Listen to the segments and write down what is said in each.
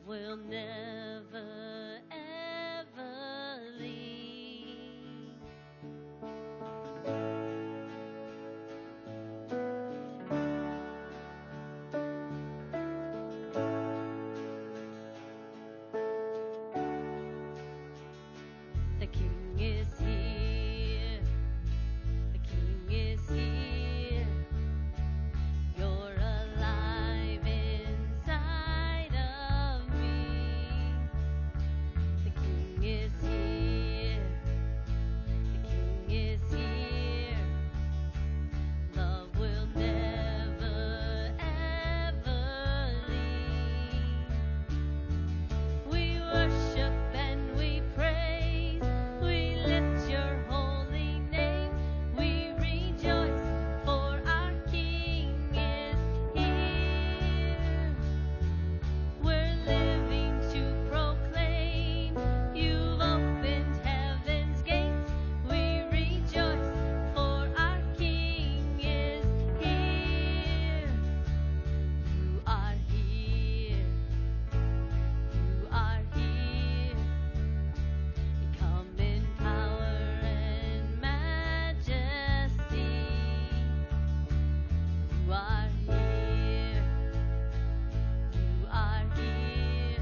will never ever leave. The King is here. The King is here. You're alive inside of me. The King is here. The King is here. Love will never ever leave. We worship and we praise. We lift your holy name. We rejoice, for our King is here. We're living to proclaim. You've opened heaven's gates. We rejoice, for our King is here. You are here. You are here. You come in power and majesty. You are here. You are here.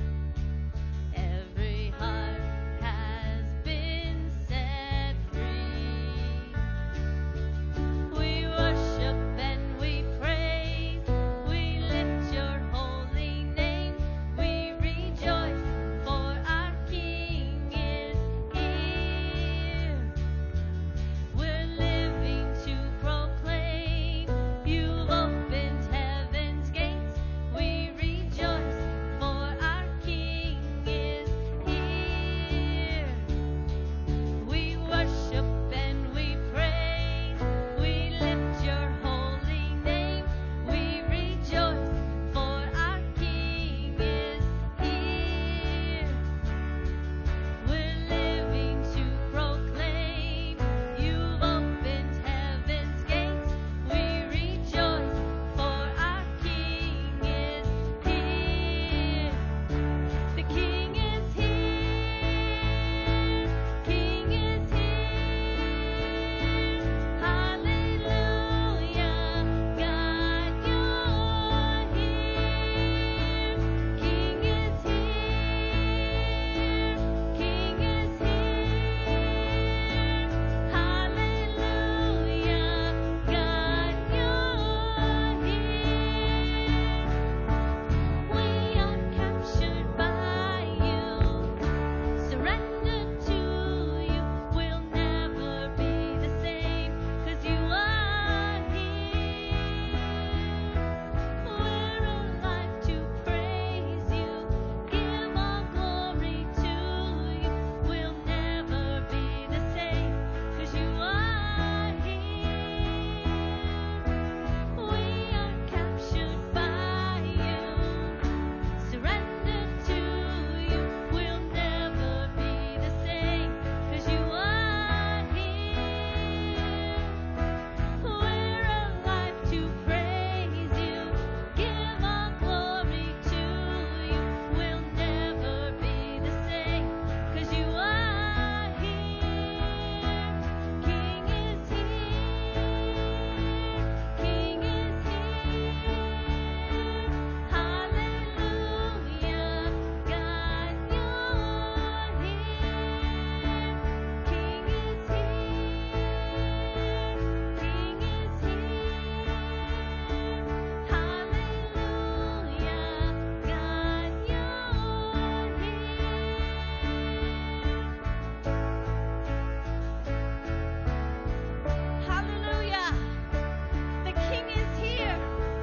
Every heart has been set free. We worship and we praise. We lift your holy name. We rejoice, for our King is here. We're living to proclaim. You've opened heaven's gates. We rejoice, for our King is here. We worship and we praise. We lift your holy name. We rejoice, for our King is here. We're living to proclaim. You've opened heaven's gates. We rejoice, for our King is here. The King is here. King is here. Hallelujah. God, you're here. King is here. King is here. Hallelujah. God, you're here. We are captured by you, surrendered to you. We'll never be the same, 'cause you are here. We're alive to praise you, give all glory to you. We'll never be the same, 'cause you are here. We are captured by you, surrendered to you. We'll never be the same, 'cause you are here. We're alive to praise you, give all glory to you. We'll never be the same, 'cause you are here. King is here. King is here. Hallelujah. God, you're here. King is here. King is here. Hallelujah. God, you're here. Hallelujah. The King is here.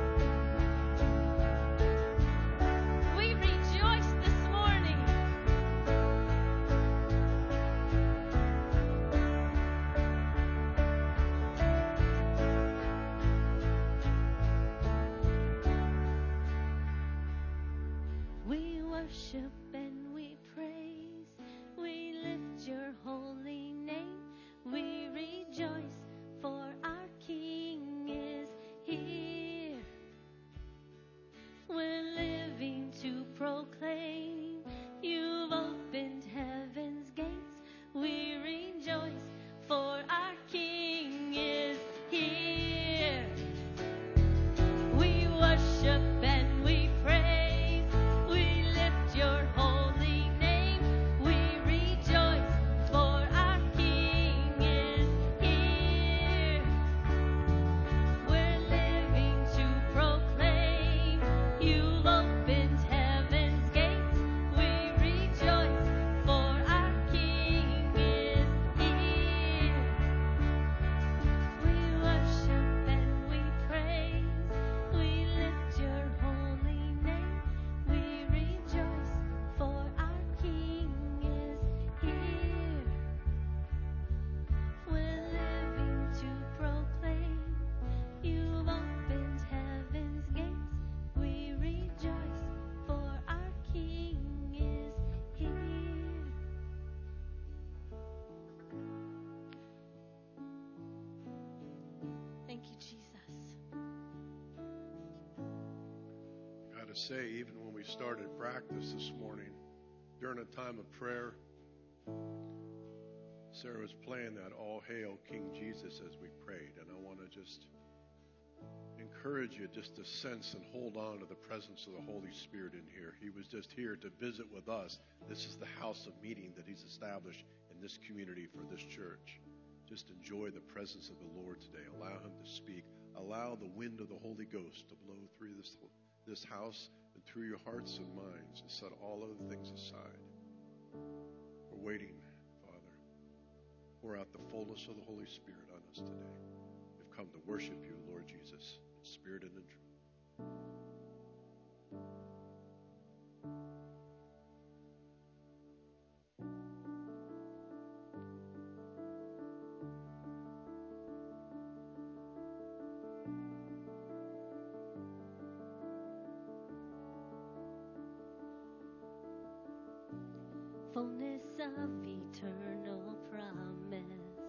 We rejoice this morning. We worship and we praise. We lift your holy name. We rejoice, for our King is here. We're living to proclaim. got to say, even when we started practice this morning, during a time of prayer, Sarah was playing that All Hail King Jesus as we prayed. And I want to just encourage you just to sense and hold on to the presence of the Holy Spirit in here. He was just here to visit with us. This is the house of meeting that He's established in this community for this church. Just enjoy the presence of the Lord today. Allow Him to speak. Allow the wind of the Holy Ghost to blow through this house and through your hearts and minds, and set all other things aside. We're waiting, Father. Pour out the fullness of the Holy Spirit on us today. We've come to worship you, Lord Jesus, in spirit and in truth. Fullness of eternal promise,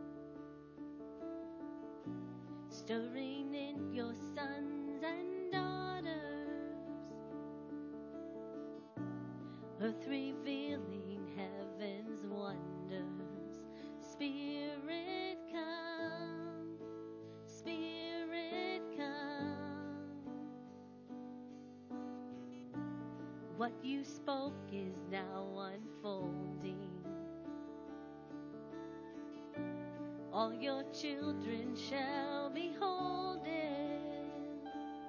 stirring in your sons and daughters, earth revealing heaven's wonders. Spirit come, Spirit come. What you spoke is now unfolding. All your children shall behold it.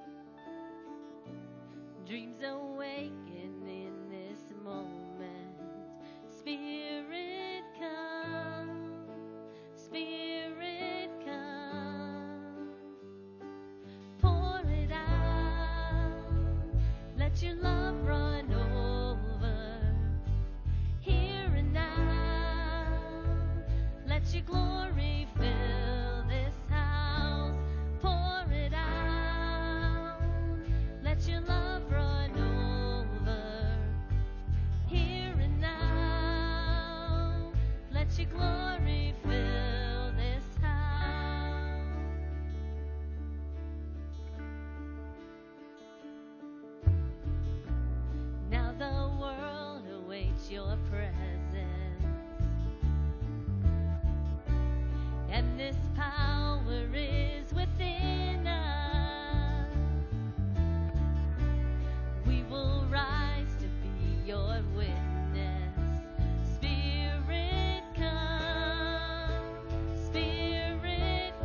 Dreams awaken in this moment. Spirit come, Spirit come. Pour it out. Let your love run over. Here and now. Let your glory fill this house. Pour it out. Let your love run over. Here and now. Let your glory fill this house. Now the world awaits your presence, and this power is within us. We will rise to be your witness. Spirit come, Spirit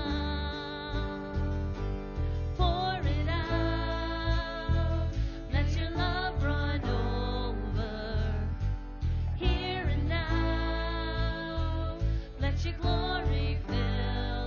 come. Pour it out. Let your love run over. Here and now. Let your glory fill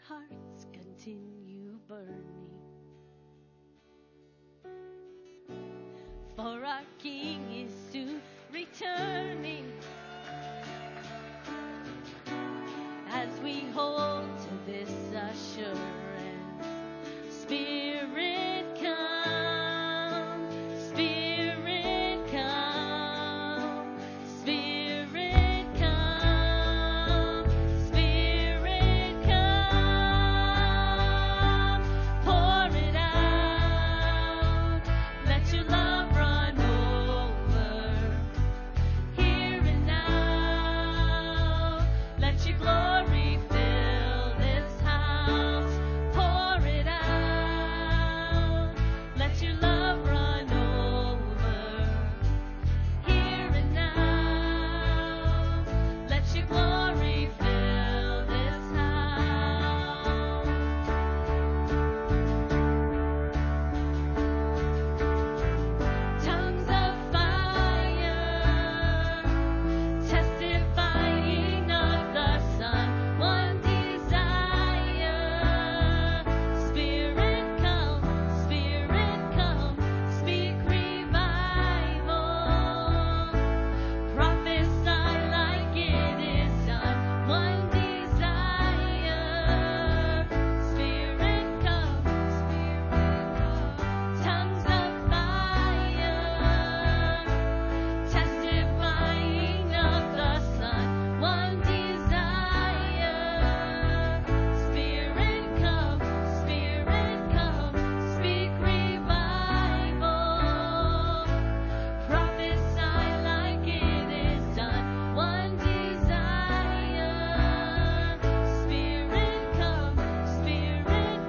hearts continue burning. For our King is soon returning. As we hold to this assurance, Spirit come, Spirit come, Spirit come, Spirit come, pour it out, let your love run over, here and now, let your glory fill this house, pour it out, let your love run over, here and now, let your glory fill this house. Tongues of fire, testifying of the Son, one desire. Spirit come, speak revival. Prophesy like it is done, one desire. Spirit come, tongues of fire, testifying of the Son, one desire. Spirit come, speak revival. Prophesy like it is done, one desire. Spirit come, Spirit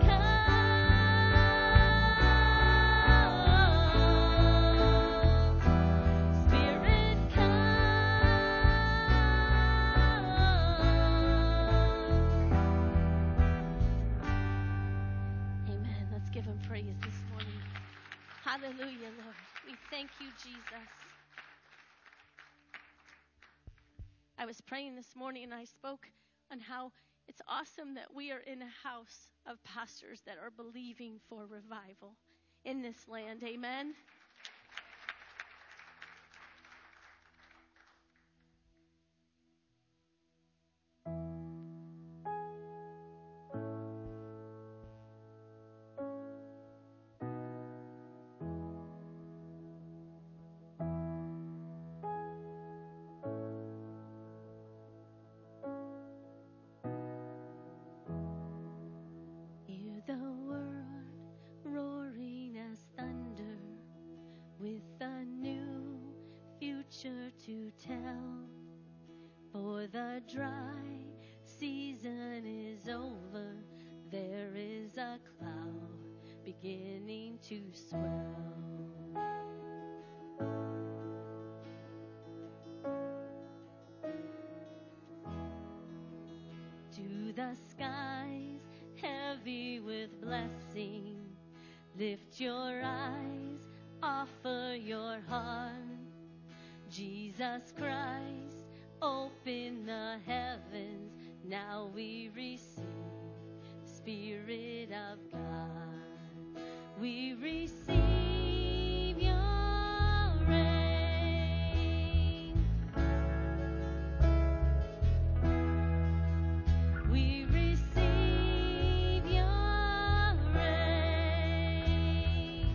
Amen. Let's give him praise this morning. Hallelujah, Lord. We thank you, Jesus. I was praying this morning and I spoke on how it's awesome that we are in a house of pastors that are believing for revival in this land. Amen. Hear the world roaring as thunder, with a new future to tell. For the dry season is over, there is a cloud beginning to swell. To the skies, heavy with blessing, lift your eyes, offer your heart. Jesus Christ, open the heavens, now we receive the Spirit of God. We receive your reign. We receive your reign.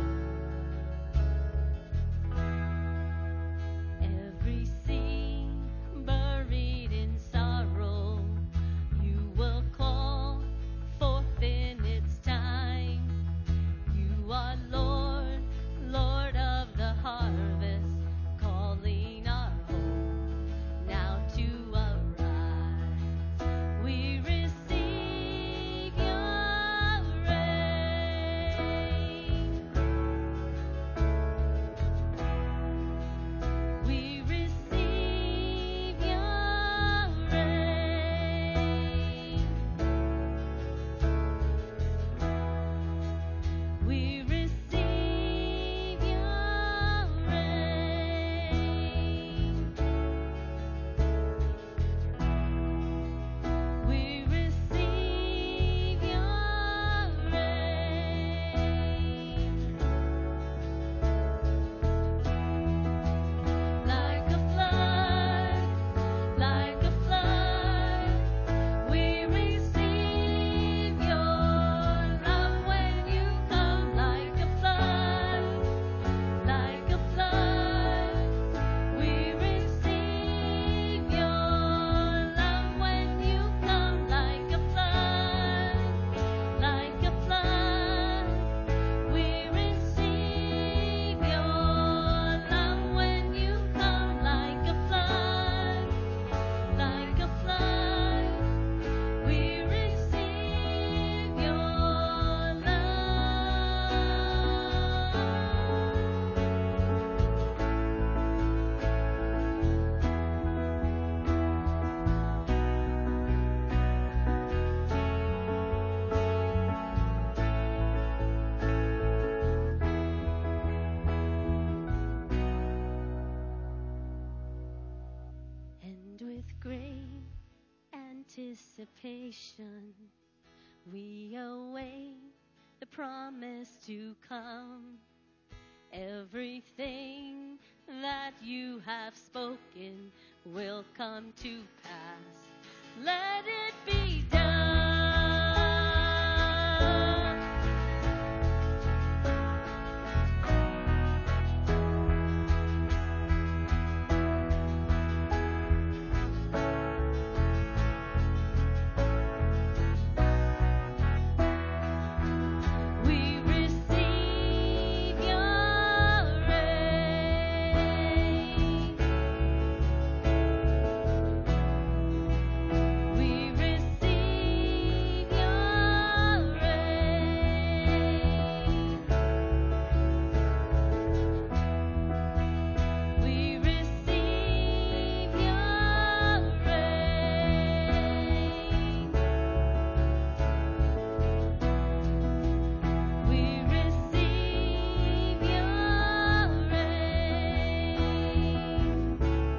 Every sin buried in sorrow, you will call forth in its time. You are Lord. anticipation, we await the promise to come. Everything that you have spoken will come to pass. Let it be done. We receive your reign. We receive your reign. We receive your reign. We receive your reign.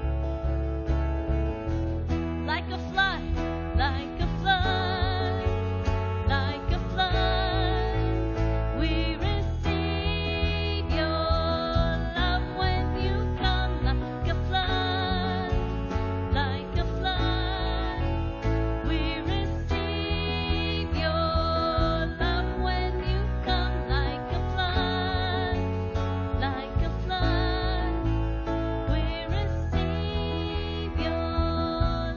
Like a flood, like a flood, like a flood. We receive your love when you come, like a flood, like a flood. We receive your love when you come, like a flood, like a flood. We receive your love.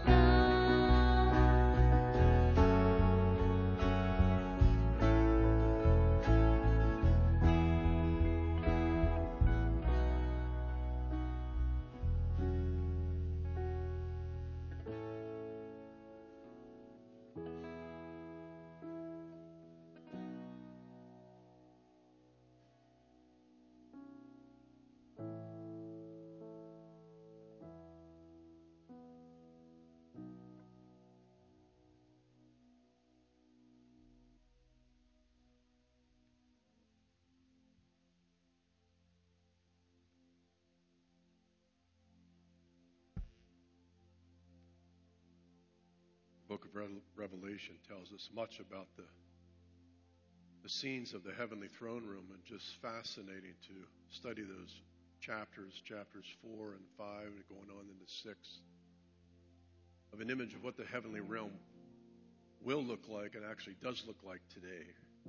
The book of Revelation tells us much about the scenes of the heavenly throne room, and just fascinating to study those chapters 4 and 5, and going on into 6, of an image of what the heavenly realm will look like and actually does look like today.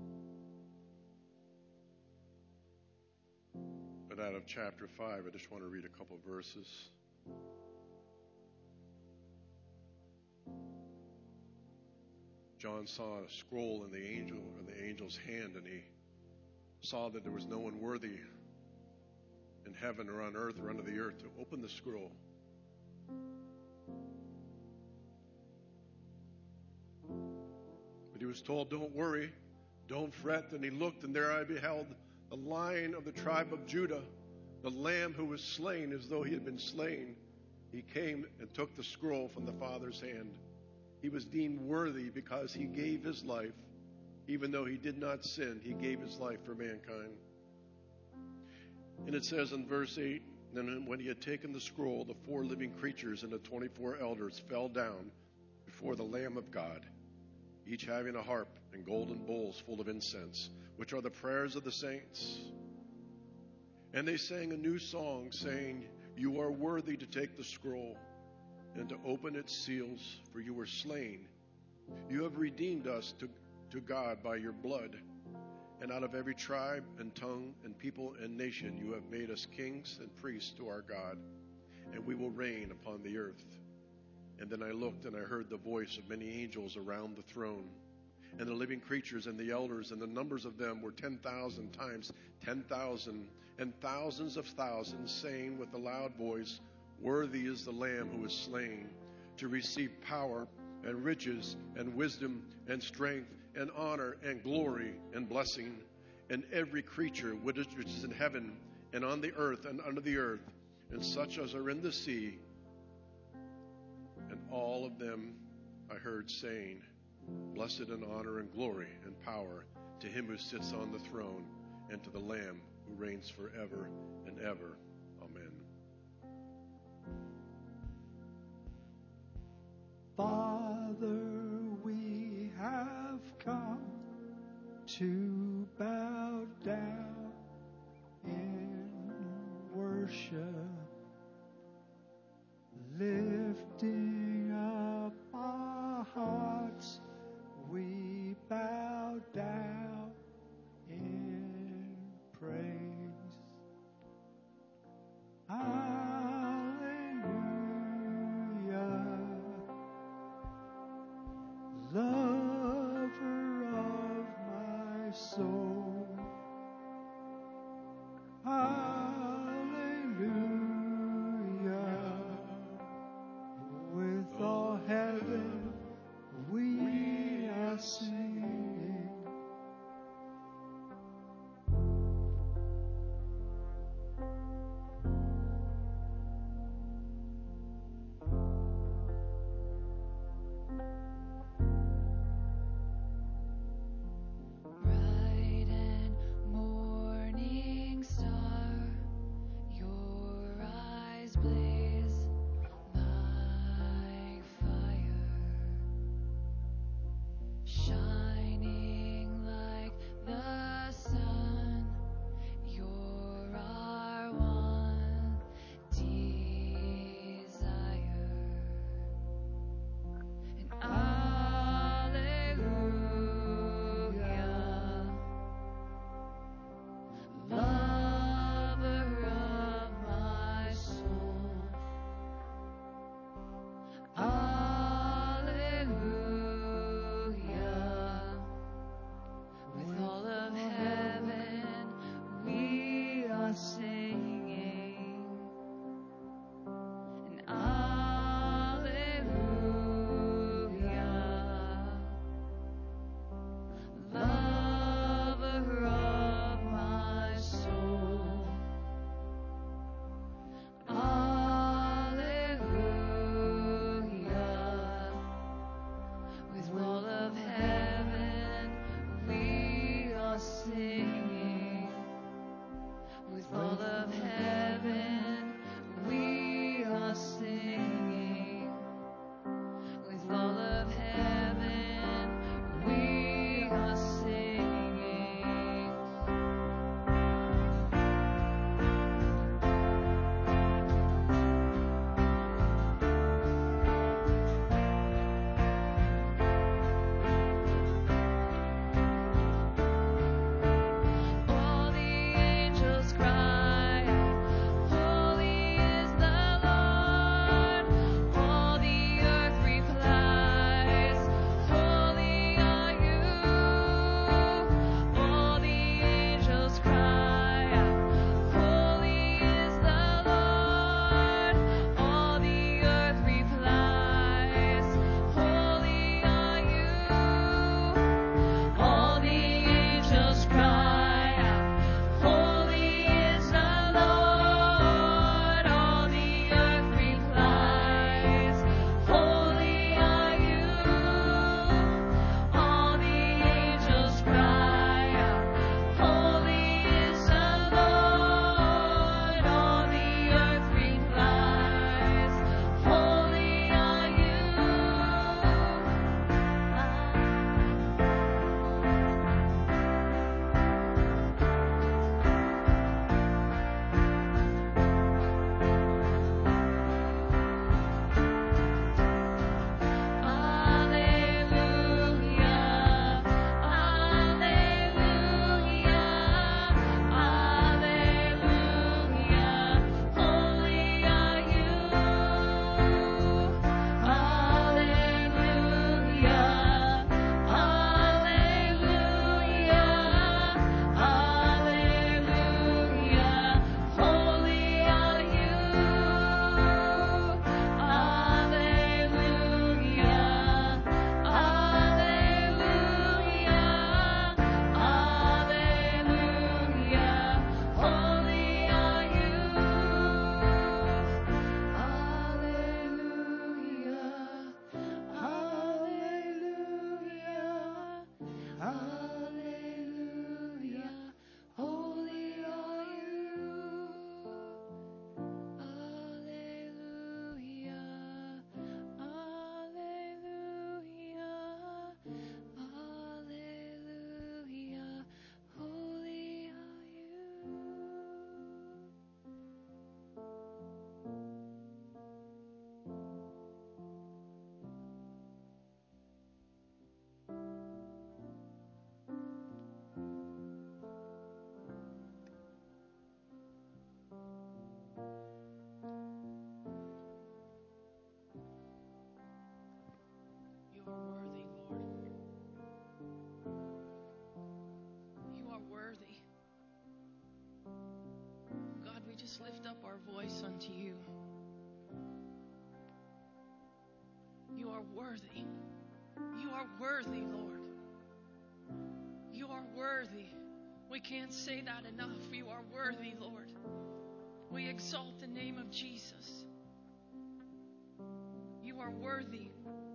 But out of chapter 5, I just want to read a couple verses. John saw a scroll in the angel's hand, and he saw that there was no one worthy in heaven or on earth or under the earth to open the scroll. But he was told, "Don't worry, don't fret." And he looked, and there I beheld the Lion of the tribe of Judah, the Lamb who was slain as though he had been slain. He came and took the scroll from the Father's hand. He was deemed worthy because he gave his life. Even though he did not sin, he gave his life for mankind. And it says in verse 8, "Then when he had taken the scroll, the 4 living creatures and the 24 elders fell down before the Lamb of God, each having a harp and golden bowls full of incense, which are the prayers of the saints. And they sang a new song, saying, 'You are worthy to take the scroll and to open its seals, for you were slain. You have redeemed us to God by your blood. And out of every tribe and tongue and people and nation you have made us kings and priests to our God, and we will reign upon the earth.' And then I looked, and I heard the voice of many angels around the throne, and the living creatures and the elders, and the numbers of them were 10,000 times 10,000, and thousands of thousands, saying with a loud voice, 'Worthy is the Lamb who was slain to receive power and riches and wisdom and strength and honor and glory and blessing.' And every creature which is in heaven and on the earth and under the earth, and such as are in the sea, and all of them I heard saying, 'Blessed and honor and glory and power to him who sits on the throne and to the Lamb who reigns forever and ever. Amen.'" Father, we have come to bow down in worship, lifting up our hearts, we bow down in praise. Hallelujah, lover of my soul. Hallelujah. Let's lift up our voice unto you. You are worthy. You are worthy, Lord. You are worthy. We can't say that enough. You are worthy, Lord. We exalt the name of Jesus. You are worthy.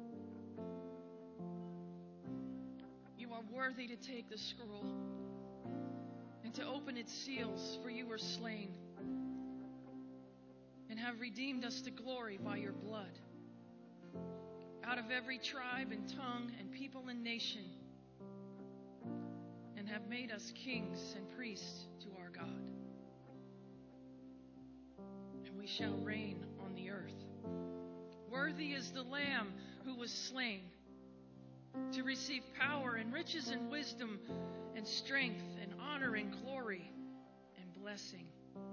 You are worthy to take the scroll and to open its seals, for you were slain and have redeemed us to glory by your blood. Out of every tribe and tongue and people and nation, and have made us kings and priests to our God. And we shall reign on the earth. Worthy is the Lamb who was slain to receive power and riches and wisdom and strength and honor and glory and blessing.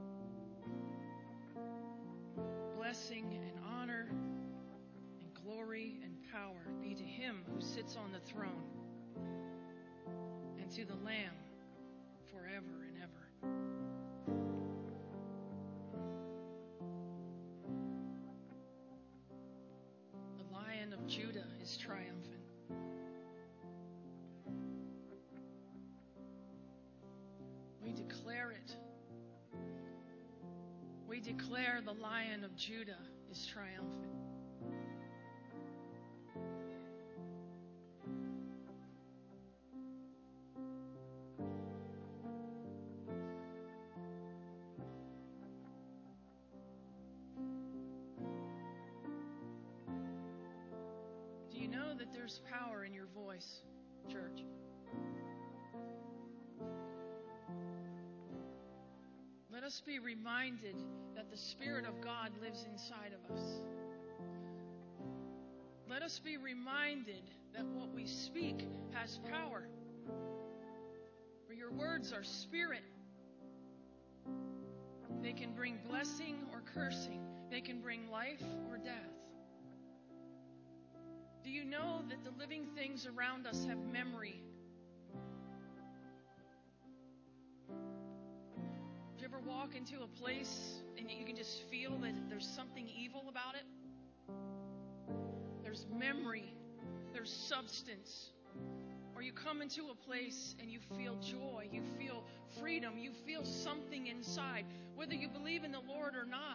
Blessing and honor and glory and power be to him who sits on the throne and to the Lamb forever and ever. The Lion of Judah is triumphant. We declare it. We declare the Lion of Judah is triumphant. Do you know that there's power in your voice, church? Let us be reminded that the Spirit of God lives inside of us. Let us be reminded that what we speak has power. For your words are spirit. They can bring blessing or cursing. They can bring life or death. Do you know that the living things around us have memory? Do you ever walk into a place and you can just feel that there's something evil about it? There's memory. There's substance. Or you come into a place and you feel joy. You feel freedom. You feel something inside. Whether you believe in the Lord or not,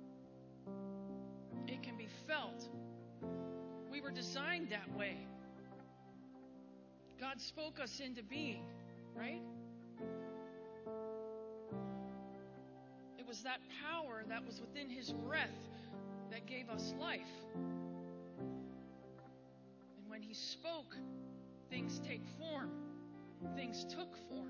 it can be felt. We were designed that way. God spoke us into being, right? It was that power that was within His breath that gave us life. And when He spoke, things take form. Things took form.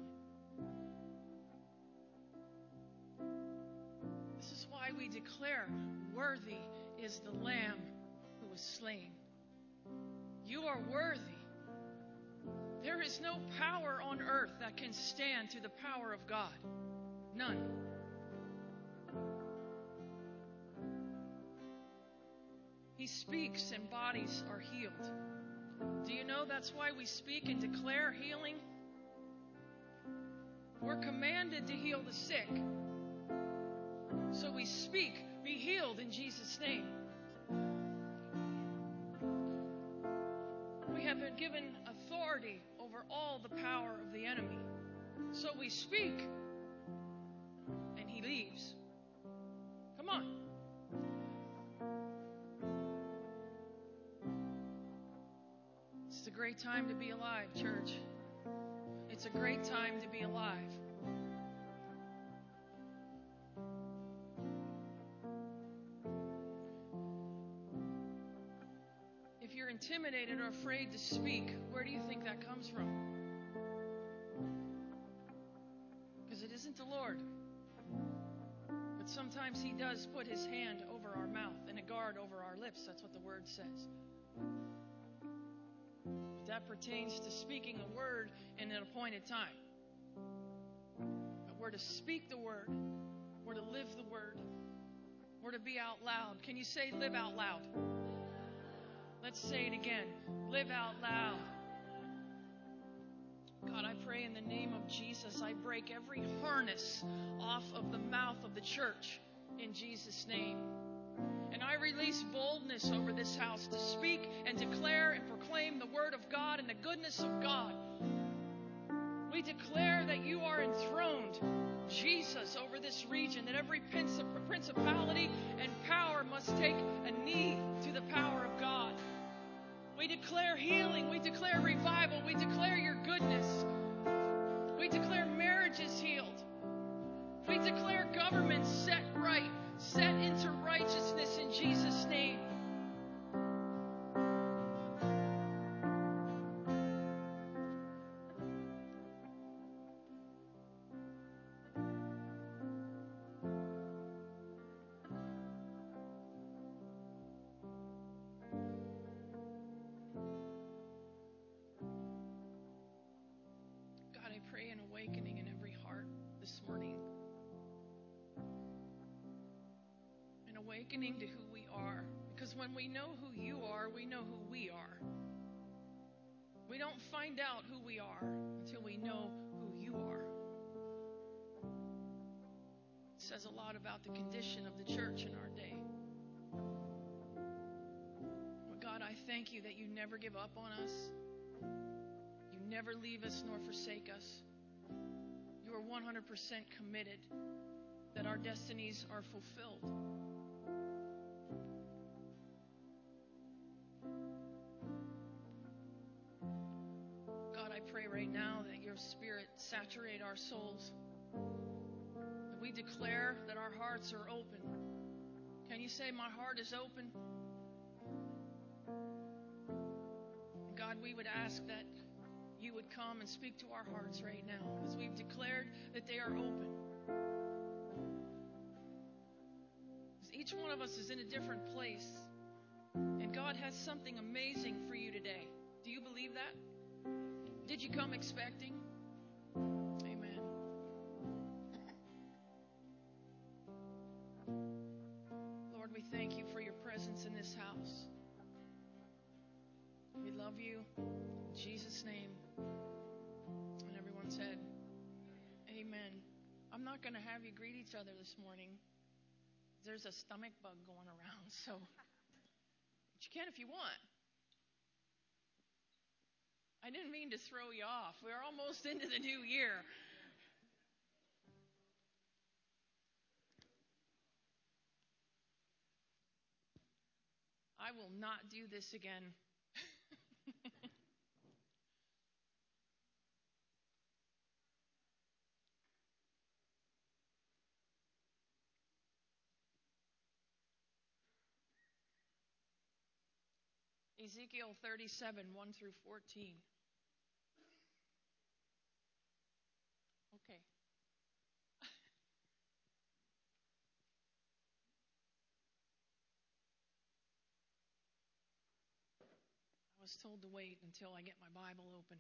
This is why we declare, worthy is the Lamb who was slain. You are worthy. There is no power on earth that can stand to the power of God. None. He speaks and bodies are healed. Do you know that's why we speak and declare healing? We're commanded to heal the sick. So we speak, be healed in Jesus' name. We have been given authority over all the power of the enemy. So we speak, and he leaves. Come on. It's a great time to be alive, church. It's a great time to be alive. If you're intimidated or afraid to speak, where do you think that comes from? Because it isn't the Lord. But sometimes He does put His hand over our mouth and a guard over our lips. That's what the Word says. That pertains to speaking a word in an appointed time. But we're to speak the word. We're to live the word. We're to be out loud. Can you say live out loud? Let's say it again. Live out loud. God, I pray in the name of Jesus, I break every harness off of the mouth of the church in Jesus' name. And I release boldness over this house to speak and declare and proclaim the word of God and the goodness of God. We declare that you are enthroned, Jesus, over this region, that every principality and power must take a knee to the power of God. We declare healing. We declare revival. We declare your goodness. We declare marriages healed. We declare governments set right, set into righteousness in Jesus' name. God, I pray an awakening in every heart this morning. An awakening to who we are. Because when we know who you are, we know who we are. We don't find out who we are until we know who you are. It says a lot about the condition of the church in our day. But God, I thank you that you never give up on us. You never leave us nor forsake us. You are 100% committed that our destinies are fulfilled. God, I pray right now that your Spirit saturate our souls. That we declare that our hearts are open. Can you say, my heart is open? God, we would ask that you would come and speak to our hearts right now, because we've declared that they are open. Because each one of us is in a different place, and God has something amazing for you today. Do you believe that? Did you come expecting? Amen. Lord, we thank you for your presence in this house. We love you. In Jesus' name. And everyone said, amen. I'm not going to have you greet each other this morning. There's a stomach bug going around, so but you can if you want. I didn't mean to throw you off. We're almost into the new year. I will not do this again. Ezekiel 37, 1 through 14. Okay. I was told to wait until I get my Bible open.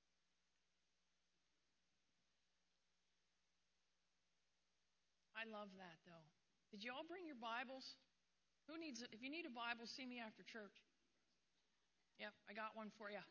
I love that, though. Did you all bring your Bibles? Who needs it? If you need a Bible, see me after church. Yep, I got one for you.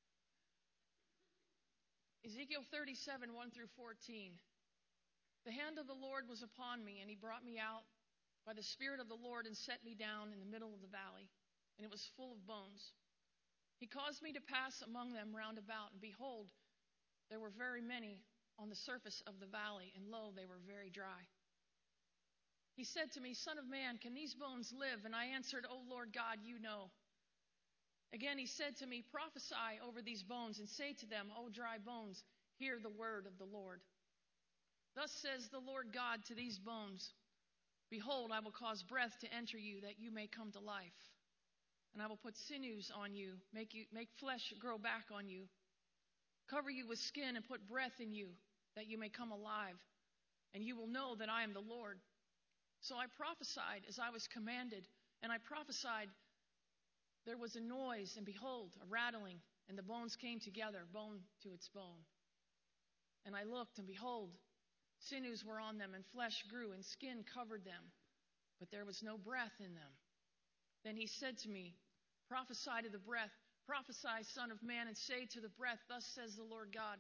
Ezekiel 37, 1 through 14. The hand of the Lord was upon me, and he brought me out by the Spirit of the Lord and set me down in the middle of the valley, and it was full of bones. He caused me to pass among them round about, and behold, there were very many on the surface of the valley, and lo, they were very dry. He said to me, Son of man, can these bones live? And I answered, O Lord God, you know. Again he said to me, prophesy over these bones, and say to them, O dry bones, hear the word of the Lord. Thus says the Lord God to these bones, behold, I will cause breath to enter you, that you may come to life. And I will put sinews on you, make flesh grow back on you, cover you with skin, and put breath in you, that you may come alive, and you will know that I am the Lord. So I prophesied as I was commanded, and I prophesied. There was a noise, and behold, a rattling, and the bones came together, bone to its bone. And I looked, and behold, sinews were on them, and flesh grew, and skin covered them, but there was no breath in them. Then he said to me, prophesy to the breath, prophesy, Son of man, and say to the breath, thus says the Lord God,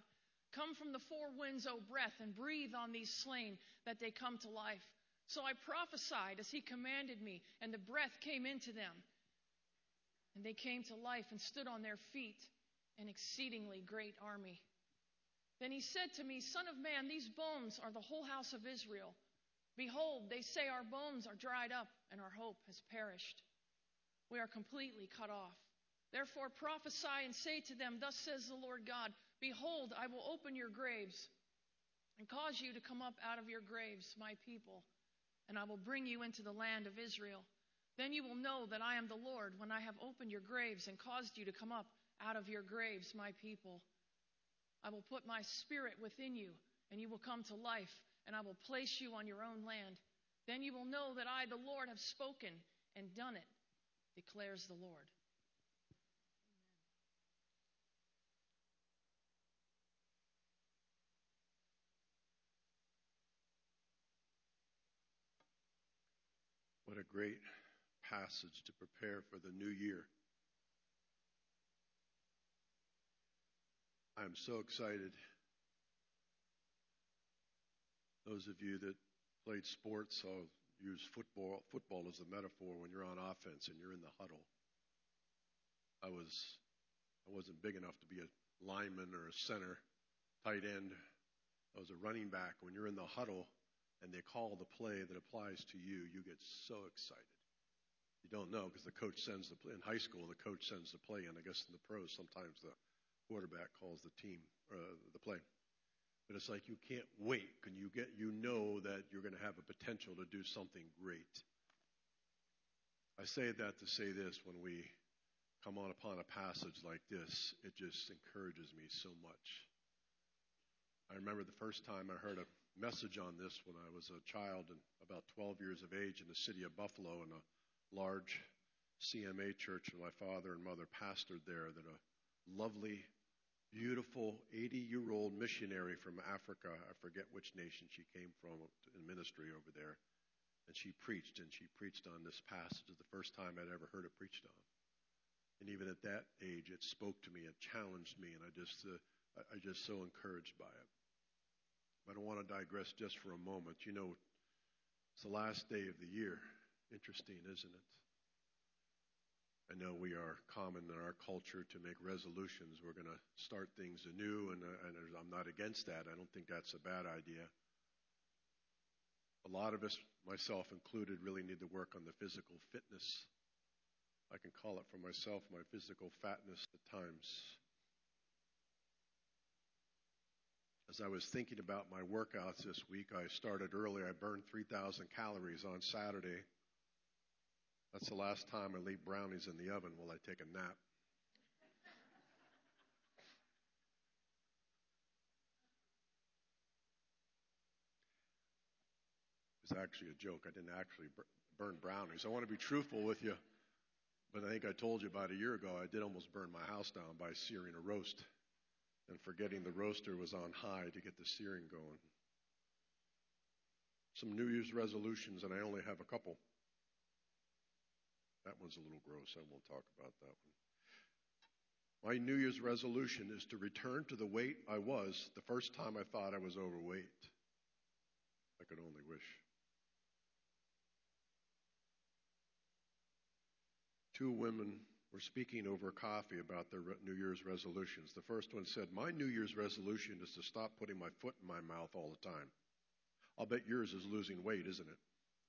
Come from the four winds, O breath, and breathe on these slain, that they come to life. So I prophesied as he commanded me, and the breath came into them. And they came to life and stood on their feet, an exceedingly great army. Then he said to me, Son of man, these bones are the whole house of Israel. Behold, they say our bones are dried up, and our hope has perished. We are completely cut off. Therefore prophesy and say to them, Thus says the Lord God, Behold, I will open your graves and cause you to come up out of your graves, my people, and I will bring you into the land of Israel. Then you will know that I am the Lord when I have opened your graves and caused you to come up out of your graves, my people. I will put my spirit within you, and you will come to life, and I will place you on your own land. Then you will know that I, the Lord, have spoken and done it, declares the Lord. What a great passage to prepare for the new year. I'm so excited. Those of you that played sports, I'll use football as a metaphor. When you're on offense and you're in the huddle, I wasn't big enough to be a lineman or a center, tight end. I was a running back. When you're in the huddle and they call the play that applies to you, you get so excited. You don't know because the coach sends the play. In high school, the coach sends the play, and I guess in the pros, sometimes the quarterback calls the team the play. But it's like you can't wait. You know that you're going to have a potential to do something great. I say that to say this: when we come on upon a passage like this, it just encourages me so much. I remember the first time I heard a message on this when I was a child and about 12 years of age in the city of Buffalo in a large CMA church, and my father and mother pastored there. That a lovely, beautiful 80-year-old missionary from Africa, I forget which nation she came from in ministry over there, and she preached on this passage. It's the first time I'd ever heard it preached on. And even at that age, it spoke to me, it challenged me, and I just so encouraged by it. But I want to digress just for a moment. You know, it's the last day of the year. Interesting, isn't it? I know we are common in our culture to make resolutions. We're going to start things anew, and I'm not against that. I don't think that's a bad idea. A lot of us, myself included, really need to work on the physical fitness. I can call it for myself my physical fatness at times. As I was thinking about my workouts this week, I started early. I burned 3,000 calories on Saturday. That's the last time I leave brownies in the oven while I take a nap. It was actually a joke. I didn't actually burn brownies. I want to be truthful with you, but I think I told you about a year ago I did almost burn my house down by searing a roast and forgetting the roaster was on high to get the searing going. Some New Year's resolutions, and I only have a couple. That one's a little gross. I won't talk about that one. My New Year's resolution is to return to the weight I was the first time I thought I was overweight. I could only wish. Two women were speaking over coffee about their New Year's resolutions. The first one said, "My New Year's resolution is to stop putting my foot in my mouth all the time." I'll bet yours is losing weight, isn't it?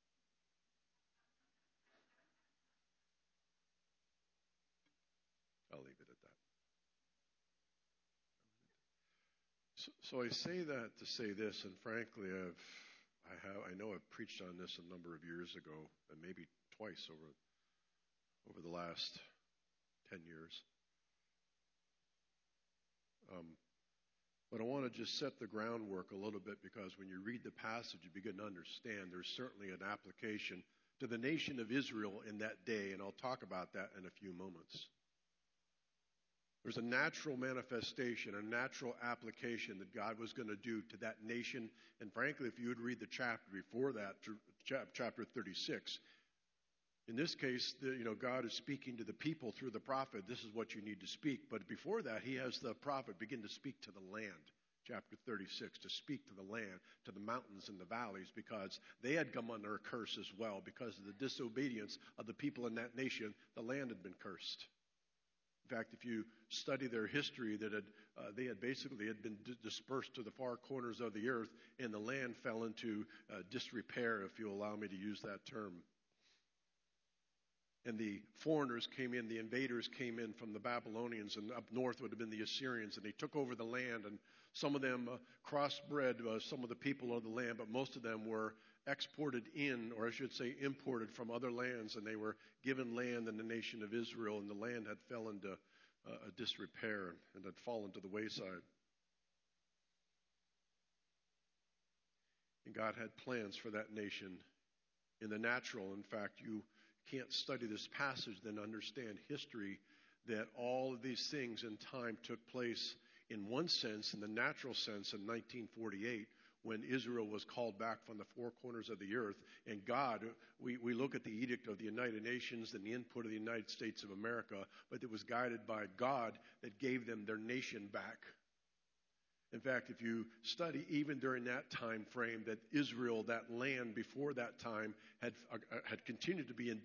I'll leave it at that. So I say that to say this, and frankly, I know I've preached on this a number of years ago, and maybe twice over the last 10 years. But I want to just set the groundwork a little bit, because when you read the passage, you begin to understand there's certainly an application to the nation of Israel in that day, and I'll talk about that in a few moments. There's a natural manifestation, a natural application that God was going to do to that nation. And frankly, if you would read the chapter before that, chapter 36, in this case, God is speaking to the people through the prophet. This is what you need to speak. But before that, he has the prophet begin to speak to the land chapter 36, to speak to the land, to the mountains and the valleys, because they had come under a curse as well. Because of the disobedience of the people in that nation, the land had been cursed. In fact, if you study their history, they had been dispersed to the far corners of the earth, and the land fell into disrepair, if you allow me to use that term. And the foreigners came in, the invaders came in from the Babylonians, and up north would have been the Assyrians, and they took over the land, and some of them crossbred some of the people of the land, but most of them were exported in, or I should say imported from other lands, and they were given land in the nation of Israel, and the land had fell into a disrepair and had fallen to the wayside. And God had plans for that nation in the natural. In fact, you can't study this passage then understand history, that all of these things in time took place in one sense, in the natural sense, in 1948, when Israel was called back from the four corners of the earth. And God, we look at the Edict of the United Nations and the input of the United States of America, but it was guided by God that gave them their nation back. In fact, if you study even during that time frame, that Israel, that land before that time, had continued to be in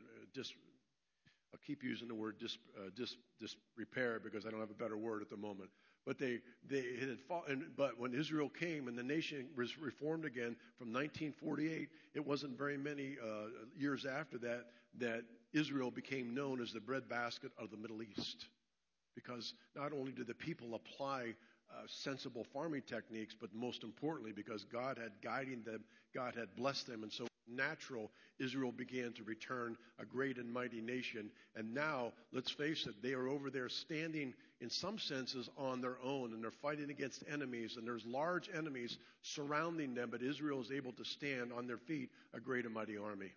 I'll keep using the word disrepair because I don't have a better word at the moment. But they had fallen. But when Israel came and the nation was reformed again from 1948, it wasn't very many years after that Israel became known as the breadbasket of the Middle East, because not only did the people apply sensible farming techniques, but most importantly, because God had guided them, God had blessed them, and so natural, Israel began to return a great and mighty nation. And now, let's face it, they are over there standing, in some senses, on their own, and they're fighting against enemies, and there's large enemies surrounding them, but Israel is able to stand on their feet, a great and mighty army.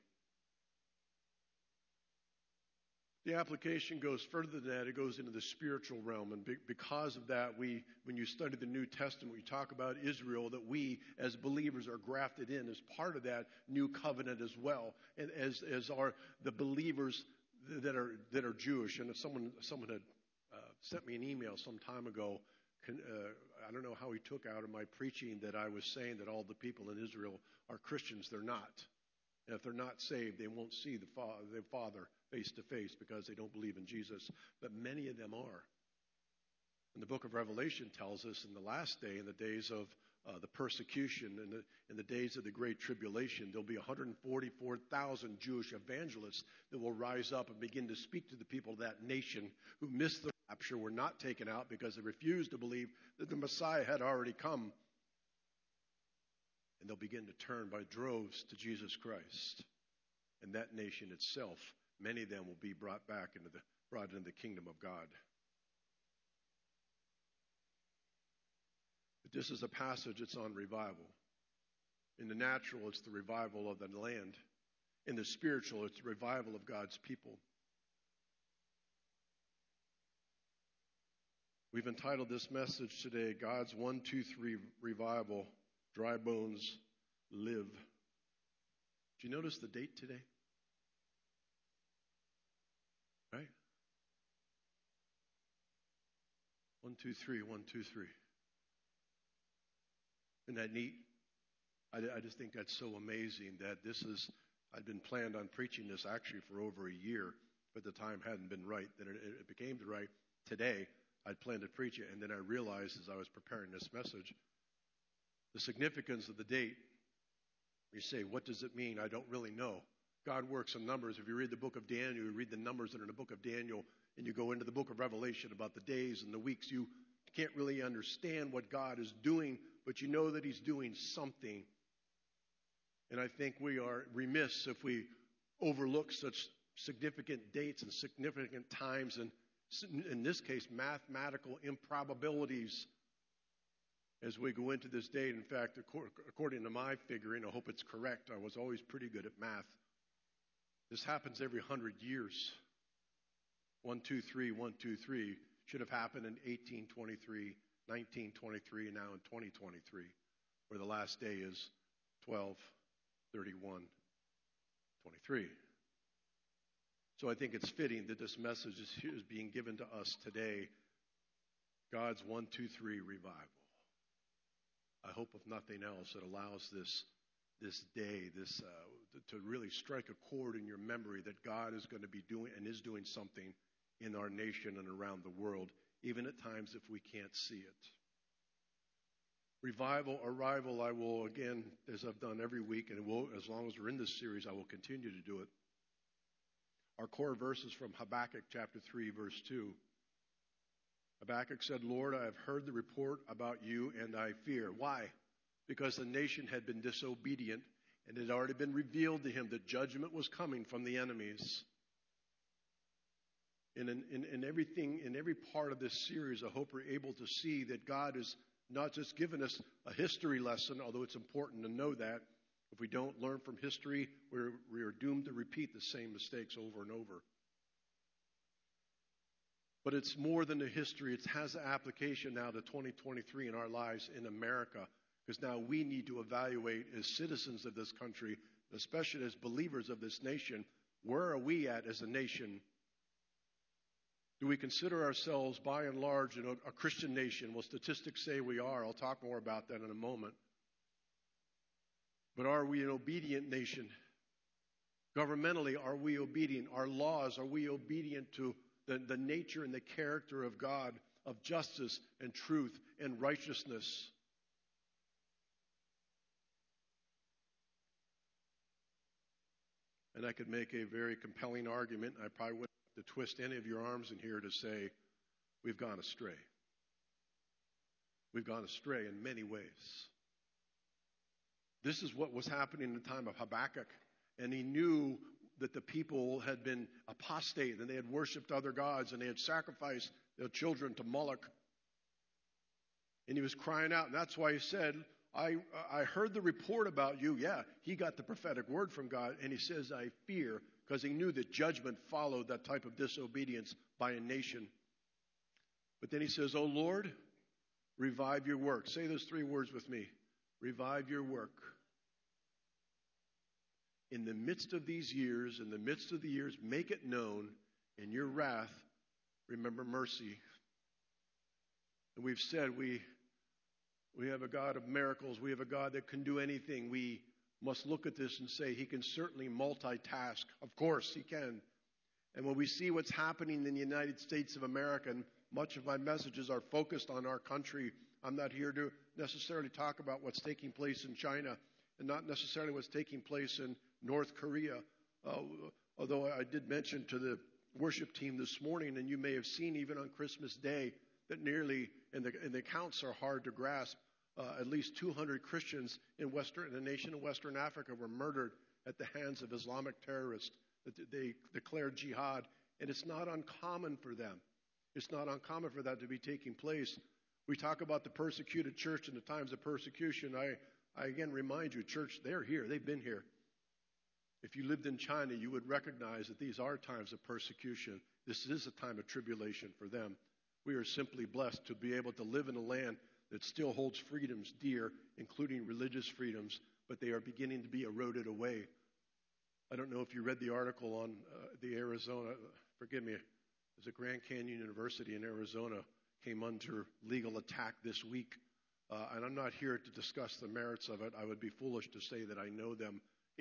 The application goes further than that. It goes into the spiritual realm. And because of that, when you study the New Testament, we talk about Israel, that we as believers are grafted in as part of that new covenant as well. And as are the believers that are Jewish. And if someone had sent me an email some time ago, I don't know how he took out of my preaching that I was saying that all the people in Israel are Christians. They're not. And if they're not saved, they won't see their Father face to face because they don't believe in Jesus. But many of them are. And the book of Revelation tells us in the last day, in the days of the persecution, in the days of the Great Tribulation, there'll be 144,000 Jewish evangelists that will rise up and begin to speak to the people of that nation who missed the rapture, were not taken out because they refused to believe that the Messiah had already come. And they'll begin to turn by droves to Jesus Christ. And that nation itself, many of them will be brought into the kingdom of God. But this is a passage that's on revival. In the natural, it's the revival of the land. In the spiritual, it's the revival of God's people. We've entitled this message today, God's 1, 2, 3 Revival. Dry bones live. Did you notice the date today? Right? 1, 2, 3, 1, 2, 3. Isn't that neat? I just think that's so amazing that I'd been planned on preaching this actually for over a year, but the time hadn't been right. Then it became the right today. I'd planned to preach it, and then I realized as I was preparing this message, the significance of the date. You say, what does it mean? I don't really know. God works in numbers. If you read the book of Daniel, you read the numbers that are in the book of Daniel, and you go into the book of Revelation about the days and the weeks, you can't really understand what God is doing, but you know that He's doing something. And I think we are remiss if we overlook such significant dates and significant times, and in this case, mathematical improbabilities as we go into this date. In fact, according to my figuring, I hope it's correct, I was always pretty good at math. This happens every 100 years. 1, 2, 3, 1, 2, 3 should have happened in 1823, 1923, and now in 2023, where the last day is 12/31/23. So I think it's fitting that this message is being given to us today. God's 1, 2, 3 revival. I hope, if nothing else, it allows this day, to really strike a chord in your memory that God is going to be doing and is doing something in our nation and around the world, even at times if we can't see it. Revival, arrival, I will, again, as I've done every week, and as long as we're in this series, I will continue to do it. Our core verse is from Habakkuk chapter 3, verse 2. Habakkuk said, Lord, I have heard the report about you, and I fear. Why? Because the nation had been disobedient, and it had already been revealed to him that judgment was coming from the enemies. In everything, in every part of this series, I hope we're able to see that God has not just given us a history lesson, although it's important to know that. If we don't learn from history, we are doomed to repeat the same mistakes over and over. But it's more than a history. It has application now to 2023 in our lives in America, because now we need to evaluate as citizens of this country, especially as believers of this nation, where are we at as a nation? Do we consider ourselves, by and large, a Christian nation? Well, statistics say we are. I'll talk more about that in a moment. But are we an obedient nation? Governmentally, are we obedient? Our laws, are we obedient to the nature and the character of God, of justice and truth and righteousness? And I could make a very compelling argument. I probably wouldn't have to twist any of your arms in here to say we've gone astray. We've gone astray in many ways. This is what was happening in the time of Habakkuk. And he knew that the people had been apostate and they had worshipped other gods and they had sacrificed their children to Moloch. And he was crying out. And that's why he said, I heard the report about you. Yeah, he got the prophetic word from God. And he says, I fear, because he knew that judgment followed that type of disobedience by a nation. But then he says, oh Lord, revive your work. Say those three words with me. Revive your work. In the midst of these years, in the midst of the years, make it known. In your wrath, remember mercy. And we've said we have a God of miracles. We have a God that can do anything. We must look at this and say he can certainly multitask. Of course he can. And when we see what's happening in the United States of America, and much of my messages are focused on our country, I'm not here to necessarily talk about what's taking place in China and not necessarily what's taking place in North Korea. Although I did mention to the worship team this morning, and you may have seen even on Christmas Day, that nearly, and the counts are hard to grasp, at least 200 Christians in the nation of Western Africa were murdered at the hands of Islamic terrorists. They declared jihad, and it's not uncommon for them. It's not uncommon for that to be taking place. We talk about the persecuted church and the times of persecution. I again remind you, church, they're here. They've been here. If you lived in China, you would recognize that these are times of persecution. This is a time of tribulation for them. We are simply blessed to be able to live in a land that still holds freedoms dear, including religious freedoms, but they are beginning to be eroded away. I don't know if you read the article on the Arizona, forgive me, it was a Grand Canyon University in Arizona came under legal attack this week. And I'm not here to discuss the merits of it. I would be foolish to say that I know them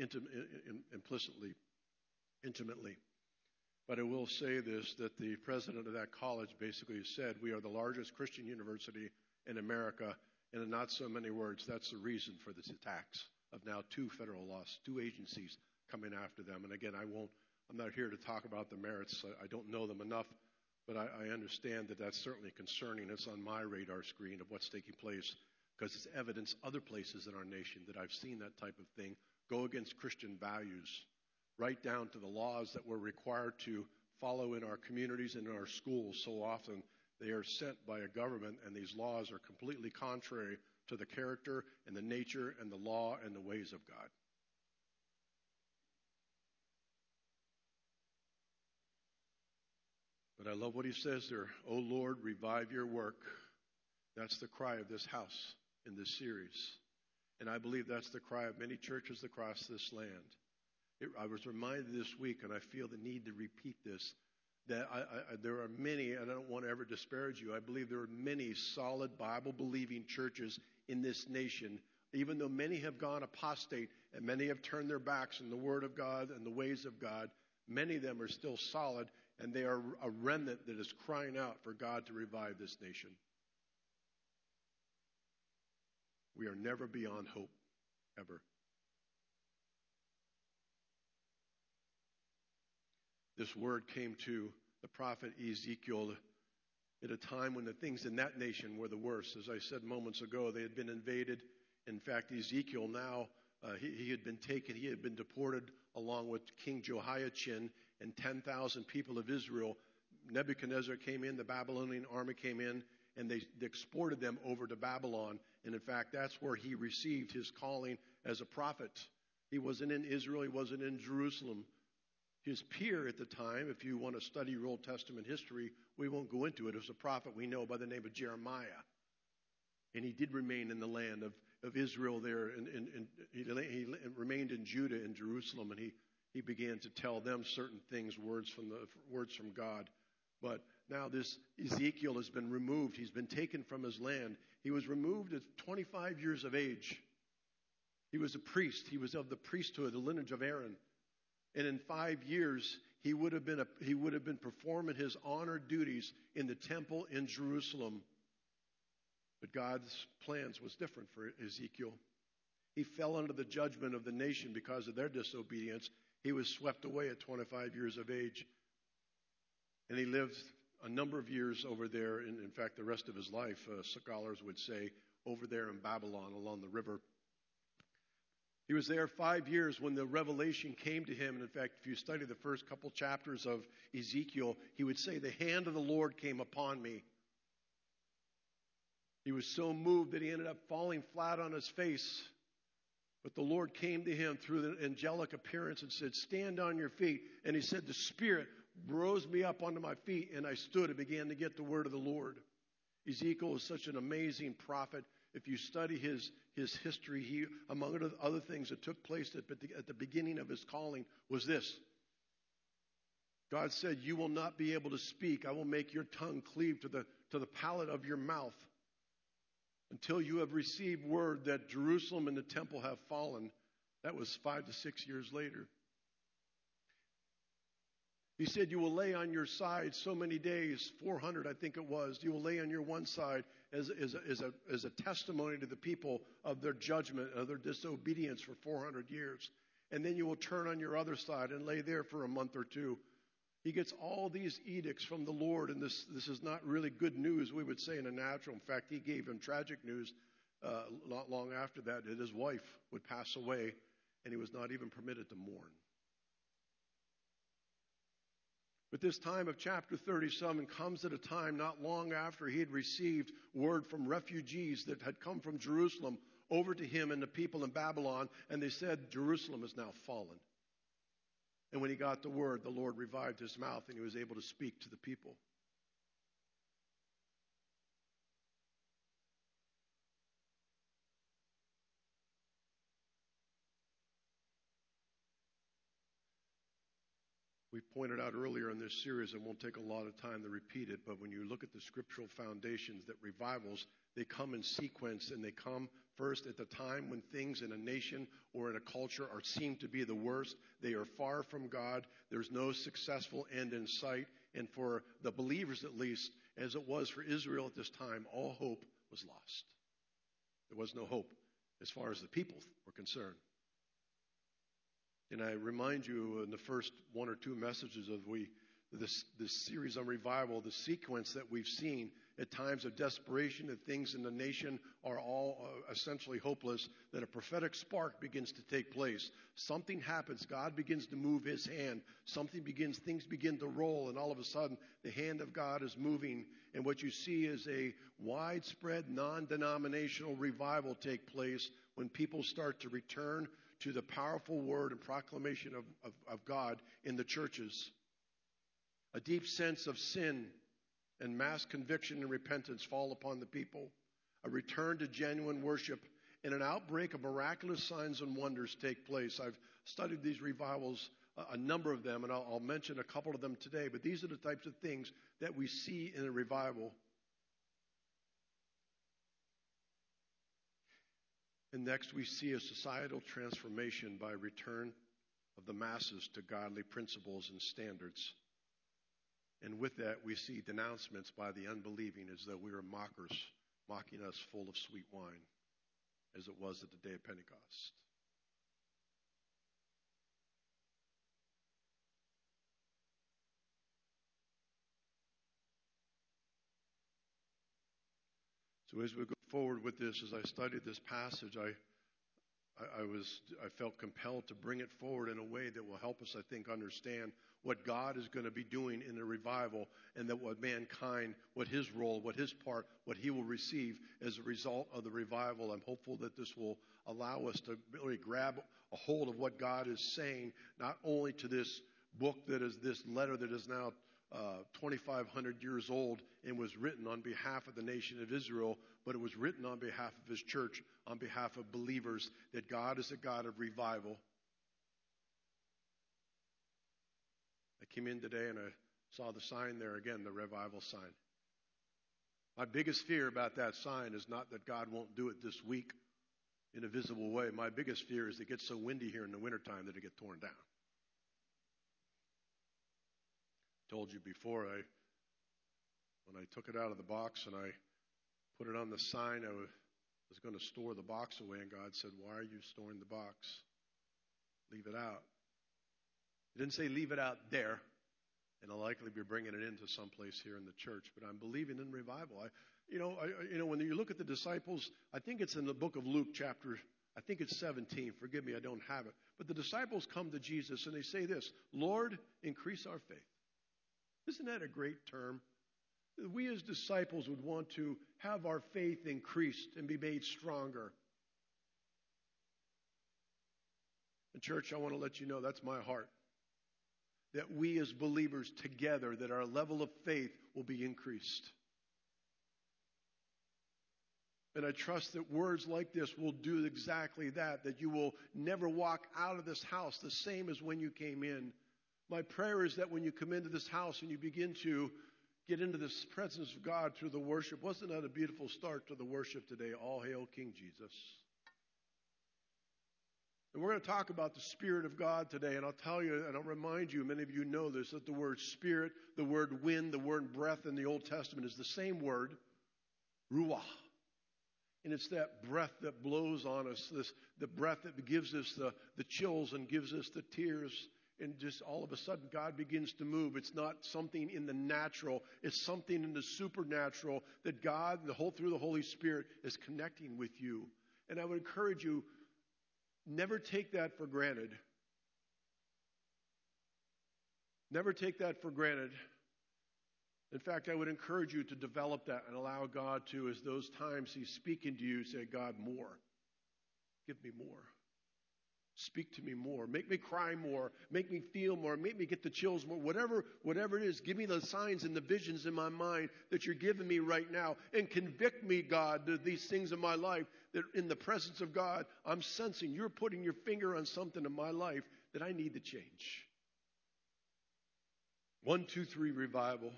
intimately. But I will say this, that the president of that college basically said, we are the largest Christian university in America, and in not so many words, that's the reason for this attacks of now 2 federal laws, 2 agencies coming after them. And again, I'm not here to talk about the merits. I don't know them enough, but I understand that that's certainly concerning. It's on my radar screen of what's taking place, because it's evidence other places in our nation that I've seen that type of thing go against Christian values, right down to the laws that we're required to follow in our communities and in our schools. So often they are sent by a government, and these laws are completely contrary to the character and the nature and the law and the ways of God. But I love what he says there. Oh Lord, revive your work. That's the cry of this house in this series. And I believe that's the cry of many churches across this land. I was reminded this week, and I feel the need to repeat this, that there are many, and I don't want to ever disparage you, I believe there are many solid Bible-believing churches in this nation, even though many have gone apostate and many have turned their backs on the Word of God and the ways of God. Many of them are still solid, and they are a remnant that is crying out for God to revive this nation. We are never beyond hope, ever. This word came to the prophet Ezekiel at a time when the things in that nation were the worst. As I said moments ago, they had been invaded. In fact, Ezekiel now, he had been taken, he had been deported along with King Jehoiachin and 10,000 people of Israel. Nebuchadnezzar came in, the Babylonian army came in, and they exported them over to Babylon. And in fact, that's where he received his calling as a prophet. He wasn't in Israel, he wasn't in Jerusalem. His peer at the time, if you want to study your Old Testament history, we won't go into it, it was a prophet we know by the name of Jeremiah. And he did remain in the land of Israel there, and he remained in Judah and Jerusalem, and he began to tell them certain things, words from God. But now this Ezekiel has been removed. He's been taken from his land. He was removed at 25 years of age. He was a priest. He was of the priesthood, the lineage of Aaron. And in 5 years, he would have been performing his honored duties in the temple in Jerusalem. But God's plans was different for Ezekiel. He fell under the judgment of the nation because of their disobedience. He was swept away at 25 years of age. And he lived a number of years over there, in fact, the rest of his life, scholars would say, over there in Babylon along the river. He was there 5 years when the revelation came to him. And in fact, if you study the first couple chapters of Ezekiel, he would say, the hand of the Lord came upon me. He was so moved that he ended up falling flat on his face. But the Lord came to him through the angelic appearance and said, stand on your feet. And he said, the Spirit rose me up onto my feet, and I stood and began to get the word of the Lord. Ezekiel was such an amazing prophet. If you study his history, he, among other things that took place at the beginning of his calling, was this. God said, you will not be able to speak. I will make your tongue cleave to the palate of your mouth until you have received word that Jerusalem and the temple have fallen. That was 5 to 6 years later. He said, you will lay on your side so many days, 400 I think it was. You will lay on your one side as a testimony to the people of their judgment, of their disobedience for 400 years. And then you will turn on your other side and lay there for a month or two. He gets all these edicts from the Lord, and this is not really good news, we would say, in a natural. In fact, he gave him tragic news not long after that his wife would pass away, and he was not even permitted to mourn. But this time of chapter 37 comes at a time not long after he had received word from refugees that had come from Jerusalem over to him and the people in Babylon, and they said, Jerusalem is now fallen. And when he got the word, the Lord revived his mouth, and he was able to speak to the people. We pointed out earlier in this series, and won't take a lot of time to repeat it, but when you look at the scriptural foundations, that revivals, they come in sequence, and they come first at the time when things in a nation or in a culture are seen to be the worst. They are far from God. There's no successful end in sight. And for the believers, at least, as it was for Israel at this time, all hope was lost. There was no hope as far as the people were concerned. And I remind you in the first one or two messages of this series on revival, the sequence that we've seen at times of desperation, that things in the nation are all essentially hopeless, that a prophetic spark begins to take place. Something happens. God begins to move his hand. Things begin to roll, and all of a sudden the hand of God is moving. And what you see is a widespread, non-denominational revival take place when people start to return to the powerful word and proclamation of God in the churches. A deep sense of sin and mass conviction and repentance fall upon the people. A return to genuine worship and an outbreak of miraculous signs and wonders take place. I've studied these revivals, a number of them, and I'll mention a couple of them today, but these are the types of things that we see in a revival. And next, we see a societal transformation by return of the masses to godly principles and standards. And with that, we see denouncements by the unbelieving as though we were mockers, mocking us full of sweet wine, as it was at the day of Pentecost. So as we go forward with this, as I studied this passage, I felt compelled to bring it forward in a way that will help us, I think, understand what God is going to be doing in the revival, and that what mankind, what his role, what his part, what he will receive as a result of the revival. I'm hopeful that this will allow us to really grab a hold of what God is saying, not only to this book that is this letter that is now 2,500 years old and was written on behalf of the nation of Israel, but it was written on behalf of his church, on behalf of believers, that God is a God of revival. I came in today and I saw the sign there again, the revival sign. My biggest fear about that sign is not that God won't do it this week in a visible way. My biggest fear is it gets so windy here in the wintertime that it gets torn down. Told you before, when I took it out of the box and I put it on the sign, I was going to store the box away, and God said, "Why are you storing the box? Leave it out." He didn't say leave it out there, and I'll likely be bringing it into someplace here in the church, but I'm believing in revival. When you look at the disciples, I think it's in the book of Luke chapter, I think it's 17. Forgive me, I don't have it. But the disciples come to Jesus and they say this, "Lord, increase our faith." Isn't that a great term? We as disciples would want to have our faith increased and be made stronger. And church, I want to let you know that's my heart. That we as believers together, that our level of faith will be increased. And I trust that words like this will do exactly that, that you will never walk out of this house the same as when you came in. My prayer is that when you come into this house and you begin to get into this presence of God through the worship, wasn't that a beautiful start to the worship today? All hail King Jesus. And we're going to talk about the Spirit of God today, and I'll tell you, and I'll remind you, many of you know this, that the word Spirit, the word wind, the word breath in the Old Testament is the same word, ruach. And it's that breath that blows on us, the breath that gives us the chills and gives us the tears. And just all of a sudden, God begins to move. It's not something in the natural. It's something in the supernatural that God, through the Holy Spirit, is connecting with you. And I would encourage you, never take that for granted. Never take that for granted. In fact, I would encourage you to develop that and allow God to, as those times He's speaking to you, say, "God, more. Give me more. Speak to me more. Make me cry more. Make me feel more. Make me get the chills more. Whatever it is, give me the signs and the visions in my mind that you're giving me right now. And convict me, God, to these things in my life that in the presence of God, I'm sensing you're putting your finger on something in my life that I need to change." 1, 2, 3 revival.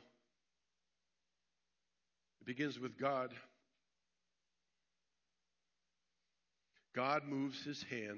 It begins with God. God moves His hand.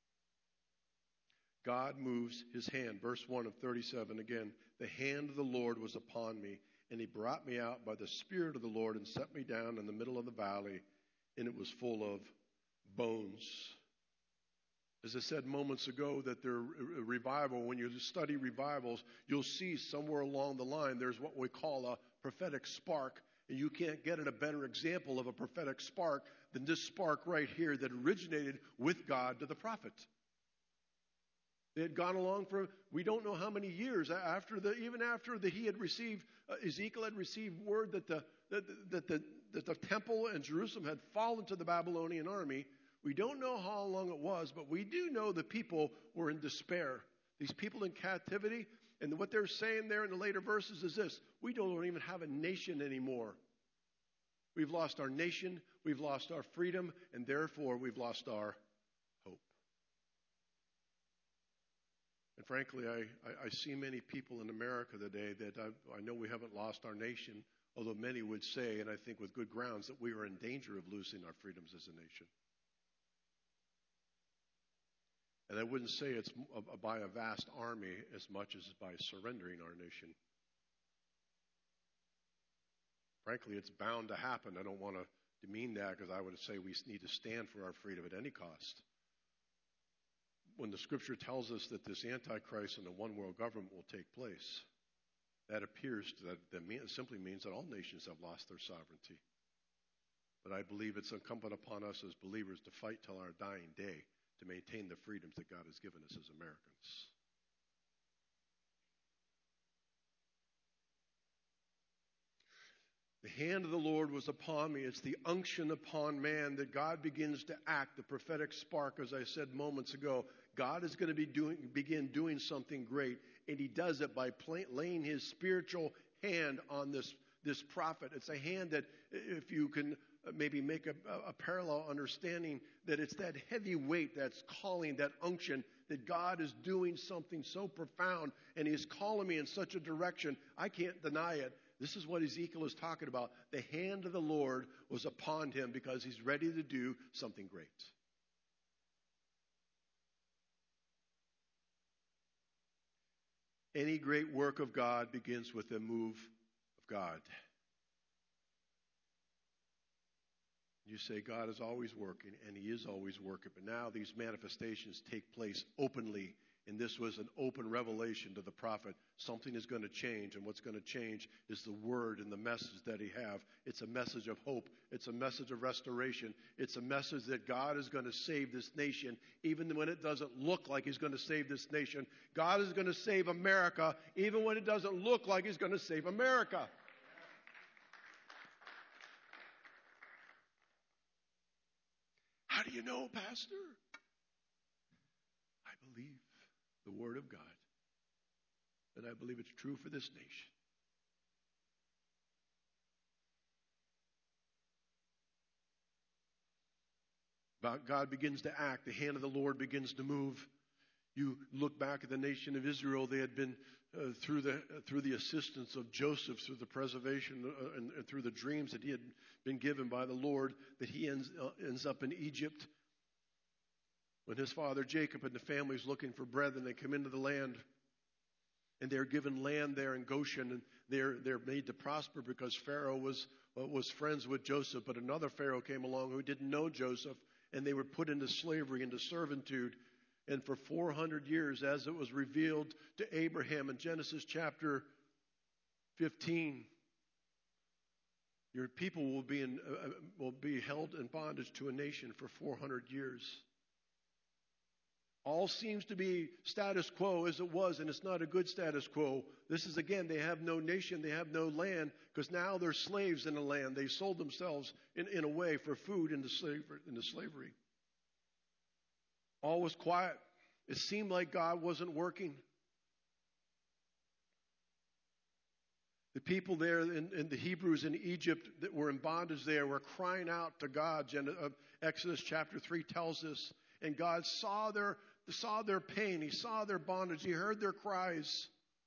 God moves His hand. Verse 1 of 37 again. "The hand of the Lord was upon me, and He brought me out by the Spirit of the Lord and set me down in the middle of the valley, and it was full of bones." As I said moments ago, that the revival, when you study revivals, you'll see somewhere along the line there's what we call a prophetic spark. And you can't get a better example of a prophetic spark than this spark right here that originated with God to the prophet. They had gone along for, we don't know how many years, even after he had received, Ezekiel had received word that the temple in Jerusalem had fallen to the Babylonian army. We don't know how long it was, but we do know the people were in despair. These people in captivity, and what they're saying there in the later verses is this: we don't even have a nation anymore. we've lost our nation, we've lost our freedom, and therefore we've lost our hope. And frankly, I see many people in America today that I know we haven't lost our nation, although many would say, and I think with good grounds, that we are in danger of losing our freedoms as a nation. And I wouldn't say it's by a vast army as much as by surrendering our nation. Frankly, it's bound to happen. I don't want to demean that because I would say we need to stand for our freedom at any cost. When the Scripture tells us that this Antichrist and the one world government will take place, that appears that simply means that all nations have lost their sovereignty. But I believe it's incumbent upon us as believers to fight till our dying day to maintain the freedoms that God has given us as Americans. The hand of the Lord was upon me. It's the unction upon man that God begins to act, the prophetic spark, as I said moments ago. God is going to begin doing something great, and he does it by laying his spiritual hand on this prophet. It's a hand that, if you can maybe make a parallel understanding, that it's that heavy weight that's calling, that unction, that God is doing something so profound, and he's calling me in such a direction, I can't deny it. This is what Ezekiel is talking about. The hand of the Lord was upon him because he's ready to do something great. Any great work of God begins with a move of God. You say God is always working, and he is always working. But now these manifestations take place openly, and this was an open revelation to the prophet. Something is going to change, and what's going to change is the word and the message that he have. It's a message of hope. It's a message of restoration. It's a message that God is going to save this nation, even when it doesn't look like he's going to save this nation. God is going to save America, even when it doesn't look like he's going to save America. How do you know, Pastor? I believe the Word of God, and I believe it's true for this nation. God begins to act. The hand of the Lord begins to move. You look back at the nation of Israel. They had been through the assistance of Joseph, through the preservation and through the dreams that he had been given by the Lord, that he ends up in Egypt. When his father Jacob and the family is looking for bread, and they come into the land, and they're given land there in Goshen, and they're made to prosper because Pharaoh was friends with Joseph, but another Pharaoh came along who didn't know Joseph, and they were put into slavery, into servitude. And for 400 years, as it was revealed to Abraham in Genesis chapter 15, your people will be held in bondage to a nation for 400 years. All seems to be status quo as it was, and it's not a good status quo. This is, again, they have no nation, they have no land, because now they're slaves in the land. They sold themselves in a way for food into slavery. All was quiet. It seemed like God wasn't working. The people there and the Hebrews in Egypt that were in bondage there were crying out to God. Exodus chapter 3 tells us. And God saw their pain. He saw their bondage. He heard their cries.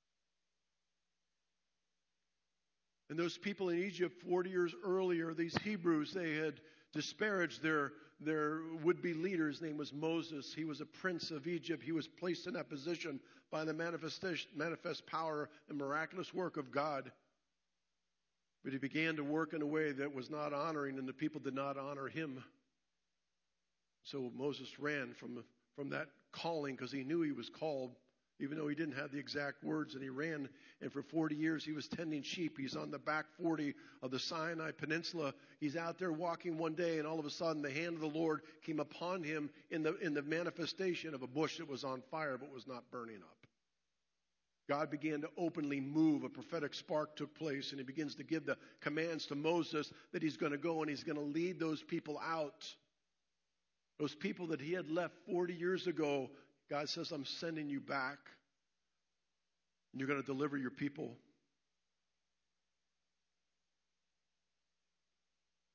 And those people in Egypt 40 years earlier, these Hebrews, they had disparaged their would-be leader. His name was Moses. He was a prince of Egypt. He was placed in that position by the manifest power and miraculous work of God. But he began to work in a way that was not honoring, and the people did not honor him. So Moses ran from that calling because he knew he was called, even though he didn't have the exact words, and he ran. And for 40 years, he was tending sheep. He's on the back 40 of the Sinai Peninsula. He's out there walking one day, and all of a sudden, the hand of the Lord came upon him in the manifestation of a bush that was on fire but was not burning up. God began to openly move. A prophetic spark took place, and he begins to give the commands to Moses that he's going to go and he's going to lead those people out. Those people that he had left 40 years ago, God says, I'm sending you back. And you're going to deliver your people. You're going to deliver your people.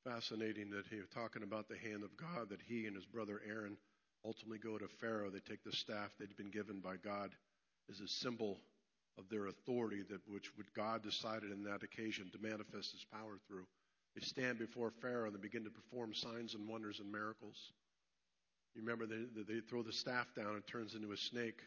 Fascinating that he was talking about the hand of God, that he and his brother Aaron ultimately go to Pharaoh. They take the staff they'd been given by God as a symbol of their authority, that which God decided in that occasion to manifest his power through. They stand before Pharaoh and they begin to perform signs and wonders and miracles. You remember they throw the staff down, it turns into a snake.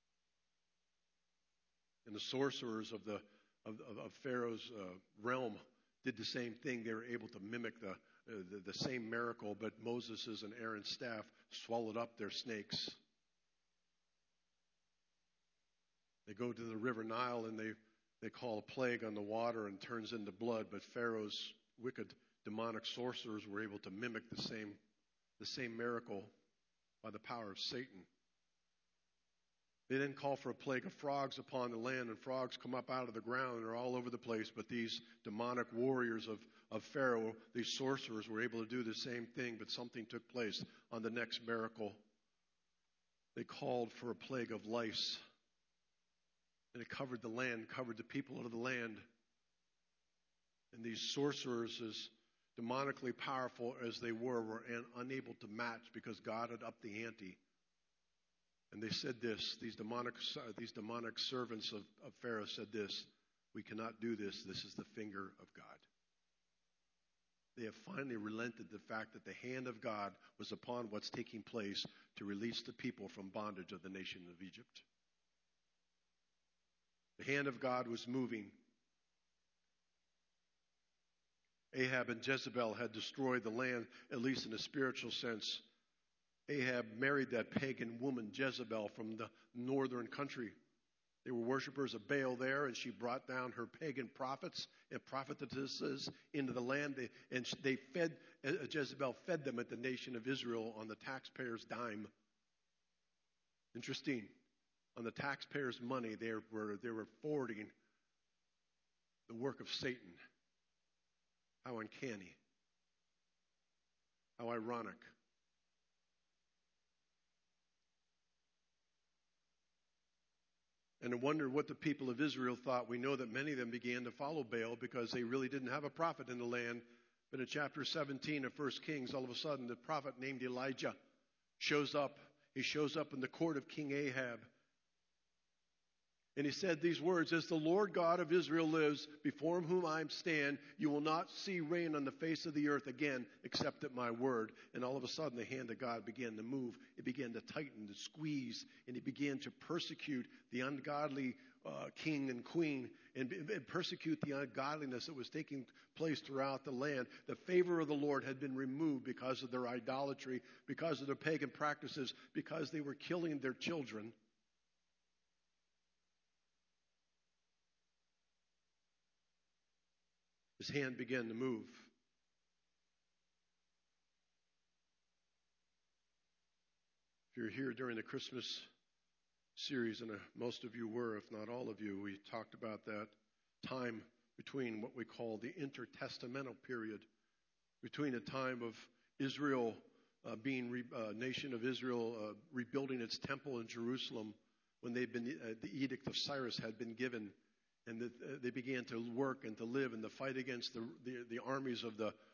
And the sorcerers of Pharaoh's realm did the same thing. They were able to mimic the same miracle, but Moses' and Aaron's staff swallowed up their snakes. They go to the river Nile and they call a plague on the water and turns into blood, but Pharaoh's wicked demonic sorcerers were able to mimic the same miracle by the power of Satan. They then call for a plague of frogs upon the land, and frogs come up out of the ground and are all over the place. But these demonic warriors of Pharaoh, these sorcerers, were able to do the same thing, but something took place on the next miracle. They called for a plague of lice, and it covered the land, covered the people of the land. And these sorcerers, as demonically powerful as they were unable to match because God had upped the ante. And they said this, these demonic servants of Pharaoh said this: "We cannot do this. This is the finger of God." They have finally relented the fact that the hand of God was upon what's taking place to release the people from bondage of the nation of Egypt. The hand of God was moving. Ahab and Jezebel had destroyed the land, at least in a spiritual sense. Ahab married that pagan woman, Jezebel, from the northern country. They were worshipers of Baal there, and she brought down her pagan prophets and prophetesses into the land. Jezebel fed them at the nation of Israel on the taxpayers' dime. Interesting. On the taxpayers' money, they were forwarding the work of Satan. How uncanny. How ironic. And I wonder what the people of Israel thought. We know that many of them began to follow Baal because they really didn't have a prophet in the land. But in chapter 17 of 1 Kings, all of a sudden, the prophet named Elijah shows up. He shows up in the court of King Ahab. And he said these words: "As the Lord God of Israel lives, before whom I stand, you will not see rain on the face of the earth again, except at my word." And all of a sudden, the hand of God began to move. It began to tighten, to squeeze, and he began to persecute the ungodly king and queen and persecute the ungodliness that was taking place throughout the land. The favor of the Lord had been removed because of their idolatry, because of their pagan practices, because they were killing their children. His hand began to move. If you're here during the Christmas series, and most of you were, if not all of you, we talked about that time between what we call the intertestamental period, between the time of Israel nation of Israel rebuilding its temple in Jerusalem, when the edict of Cyrus had been given. And they began to work and to live and to fight against the armies of the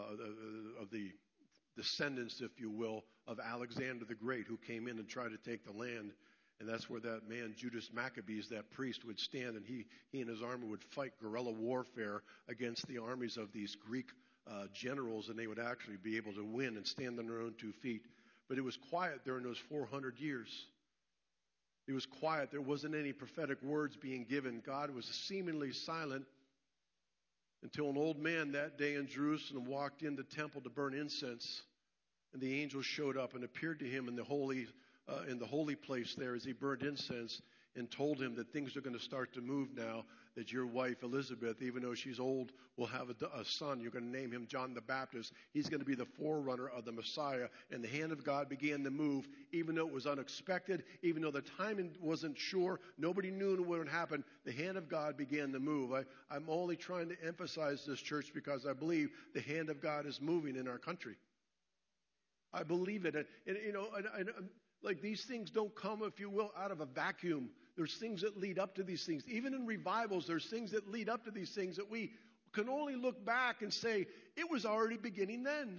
descendants, if you will, of Alexander the Great, who came in and tried to take the land. And that's where that man, Judas Maccabees, that priest, would stand, and he and his army would fight guerrilla warfare against the armies of these Greek generals, and they would actually be able to win and stand on their own 2 feet. But it was quiet during those 400 years. It was quiet. There wasn't any prophetic words being given. God was seemingly silent until an old man that day in Jerusalem walked in the temple to burn incense. And the angel showed up and appeared to him in the holy place there as he burned incense, and told him that things are going to start to move now, that your wife Elizabeth, even though she's old, will have a son. You're going to name him John the Baptist. He's going to be the forerunner of the Messiah. And the hand of God began to move, even though it was unexpected, even though the timing wasn't sure. Nobody knew what would happen. The hand of God began to move. I'm only trying to emphasize this, church, because I believe the hand of God is moving in our country. I believe it. And like, these things don't come, if you will, out of a vacuum. There's things that lead up to these things. Even in revivals, there's things that lead up to these things that we can only look back and say, it was already beginning then.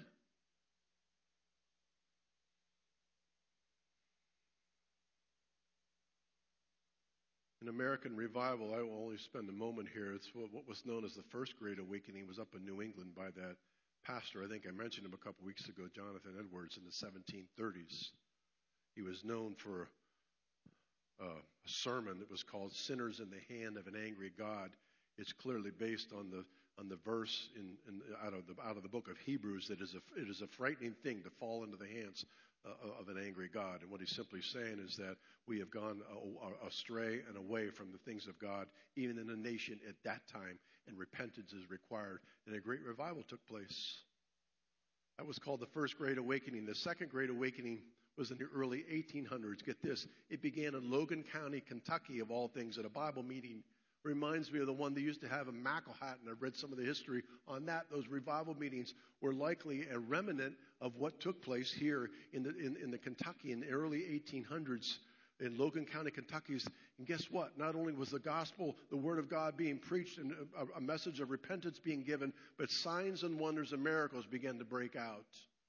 In American Revival, I will only spend a moment here. It's what was known as the First Great Awakening. Was up in New England by that pastor. I think I mentioned him a couple weeks ago, Jonathan Edwards, in the 1730s. He was known for a sermon that was called "Sinners in the Hand of an Angry God." It's clearly based on the verse out of the book of Hebrews that it is a frightening thing to fall into the hands of an angry God. And what he's simply saying is that we have gone astray and away from the things of God, even in a nation at that time, and repentance is required. And a great revival took place. That was called the First Great Awakening. The Second Great Awakening was in the early 1800s. Get this, it began in Logan County, Kentucky, of all things, at a Bible meeting. Reminds me of the one they used to have in Macklehattan. I've read some of the history on that. Those revival meetings were likely a remnant of what took place here in the Kentucky in the early 1800s in Logan County, Kentucky. And guess what? Not only was the gospel, the word of God being preached and a message of repentance being given, but signs and wonders and miracles began to break out.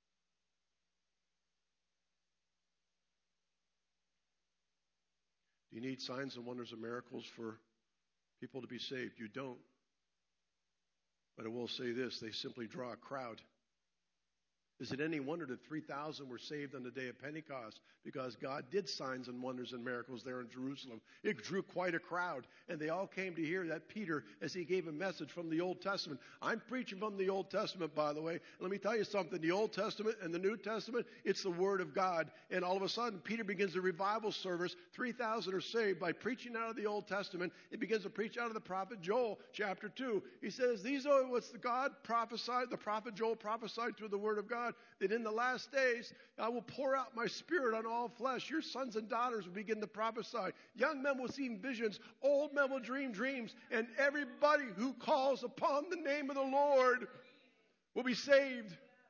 Do you need signs and wonders and miracles for people to be saved? You don't. But I will say this, they simply draw a crowd. Is it any wonder that 3,000 were saved on the day of Pentecost? Because God did signs and wonders and miracles there in Jerusalem. It drew quite a crowd. And they all came to hear that Peter, as he gave a message from the Old Testament. I'm preaching from the Old Testament, by the way. Let me tell you something. The Old Testament and the New Testament, it's the Word of God. And all of a sudden, Peter begins a revival service. 3,000 are saved by preaching out of the Old Testament. He begins to preach out of the prophet Joel, chapter 2. He says, these are what God prophesied, the prophet Joel prophesied through the Word of God, that in the last days I will pour out my Spirit on all flesh. Your sons and daughters will begin to prophesy. Young men will see visions. Old men will dream dreams. And everybody who calls upon the name of the Lord will be saved.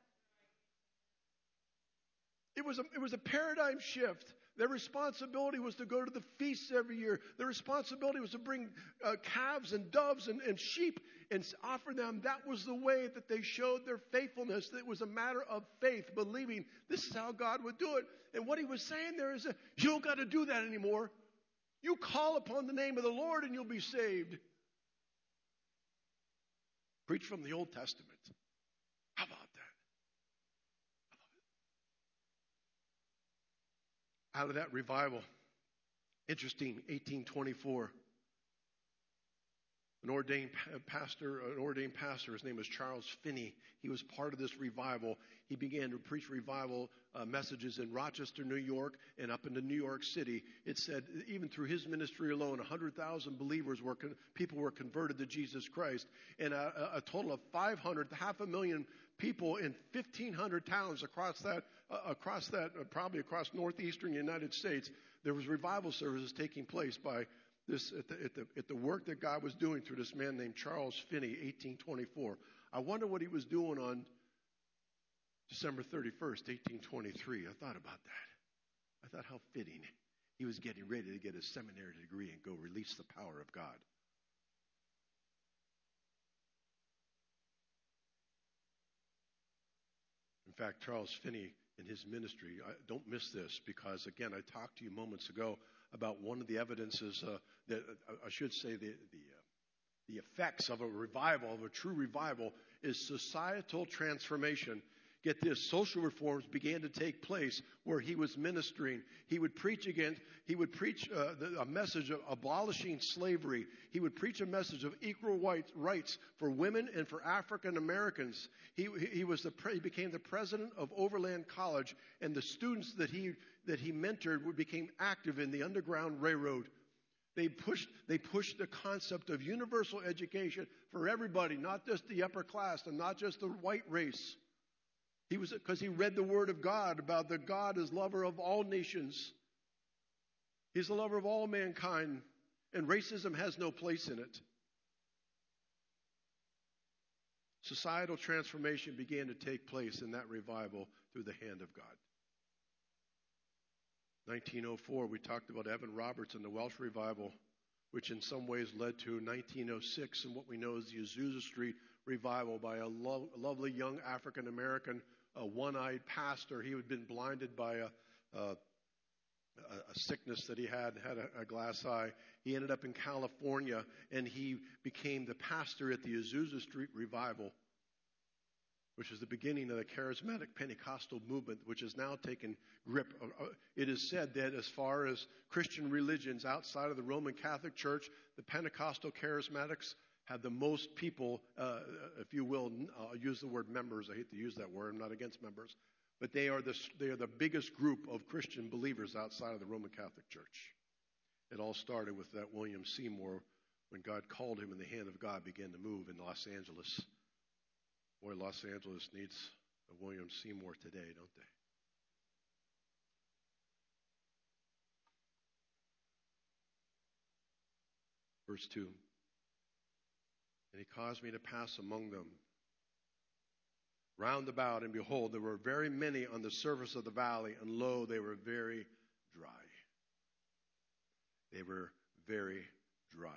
It was a paradigm shift. Their responsibility was to go to the feasts every year. Their responsibility was to bring calves and doves and sheep and offer them. That was the way that they showed their faithfulness. It was a matter of faith, believing this is how God would do it. And what he was saying there is that you don't got to do that anymore. You call upon the name of the Lord and you'll be saved. Preach from the Old Testament. How about that? Out of that revival, interesting, 1824, an ordained pastor, his name was Charles Finney. He was part of this revival. He began to preach revival messages in Rochester, New York, and up into New York City. It said even through his ministry alone, 100,000 people were converted to Jesus Christ, and a total of 500,000 people in 1,500 towns across that, probably across northeastern United States. There was revival services taking place by this at the work that God was doing through this man named Charles Finney, 1824. I wonder what he was doing on December 31st, 1823. I thought about that. I thought how fitting. He was getting ready to get his seminary degree and go release the power of God. In fact, Charles Finney in his ministry, don't miss this, because again, I talked to you moments ago about one of the evidences that I should say the effects of a revival, of a true revival, is societal transformation. Get this, social reforms began to take place where he was ministering. He would preach a message of abolishing slavery. He would preach a message of equal rights for women and for African Americans. He became the president of Overland College, and the students that he mentored became active in the Underground Railroad. They pushed the concept of universal education for everybody, not just the upper class and not just the white race. Because he read the Word of God about that God is lover of all nations. He's the lover of all mankind, and racism has no place in it. Societal transformation began to take place in that revival through the hand of God. 1904, we talked about Evan Roberts and the Welsh revival. which in some ways led to 1906 and what we know as the Azusa Street revival by a lovely young African-American, one-eyed pastor. He had been blinded by a sickness that he had a glass eye. He ended up in California, and he became the pastor at the Azusa Street revival, which is the beginning of the charismatic Pentecostal movement, which has now taken grip. It is said that as far as Christian religions outside of the Roman Catholic Church, the Pentecostal charismatics have the most people, if you will, I'll use the word members. I hate to use that word. I'm not against members. But they are the biggest group of Christian believers outside of the Roman Catholic Church. It all started with that William Seymour, when God called him and the hand of God began to move in Los Angeles. Boy, Los Angeles needs a William Seymour today, don't they? Verse 2. And he caused me to pass among them round about, and behold, there were very many on the surface of the valley, and lo, they were very dry. They were very dry.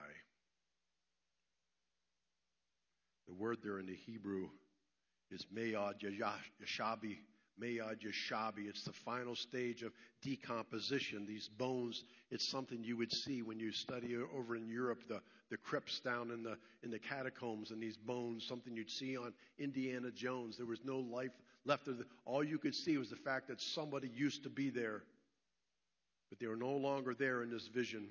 The word there in the Hebrew is Mayad Yashabi. Mayad Yashabi. It's the final stage of decomposition. These bones, it's something you would see when you study over in Europe, the crypts down in the catacombs, and these bones, something you'd see on Indiana Jones. There was no life left of all you could see was the fact that somebody used to be there, but they were no longer there in this vision.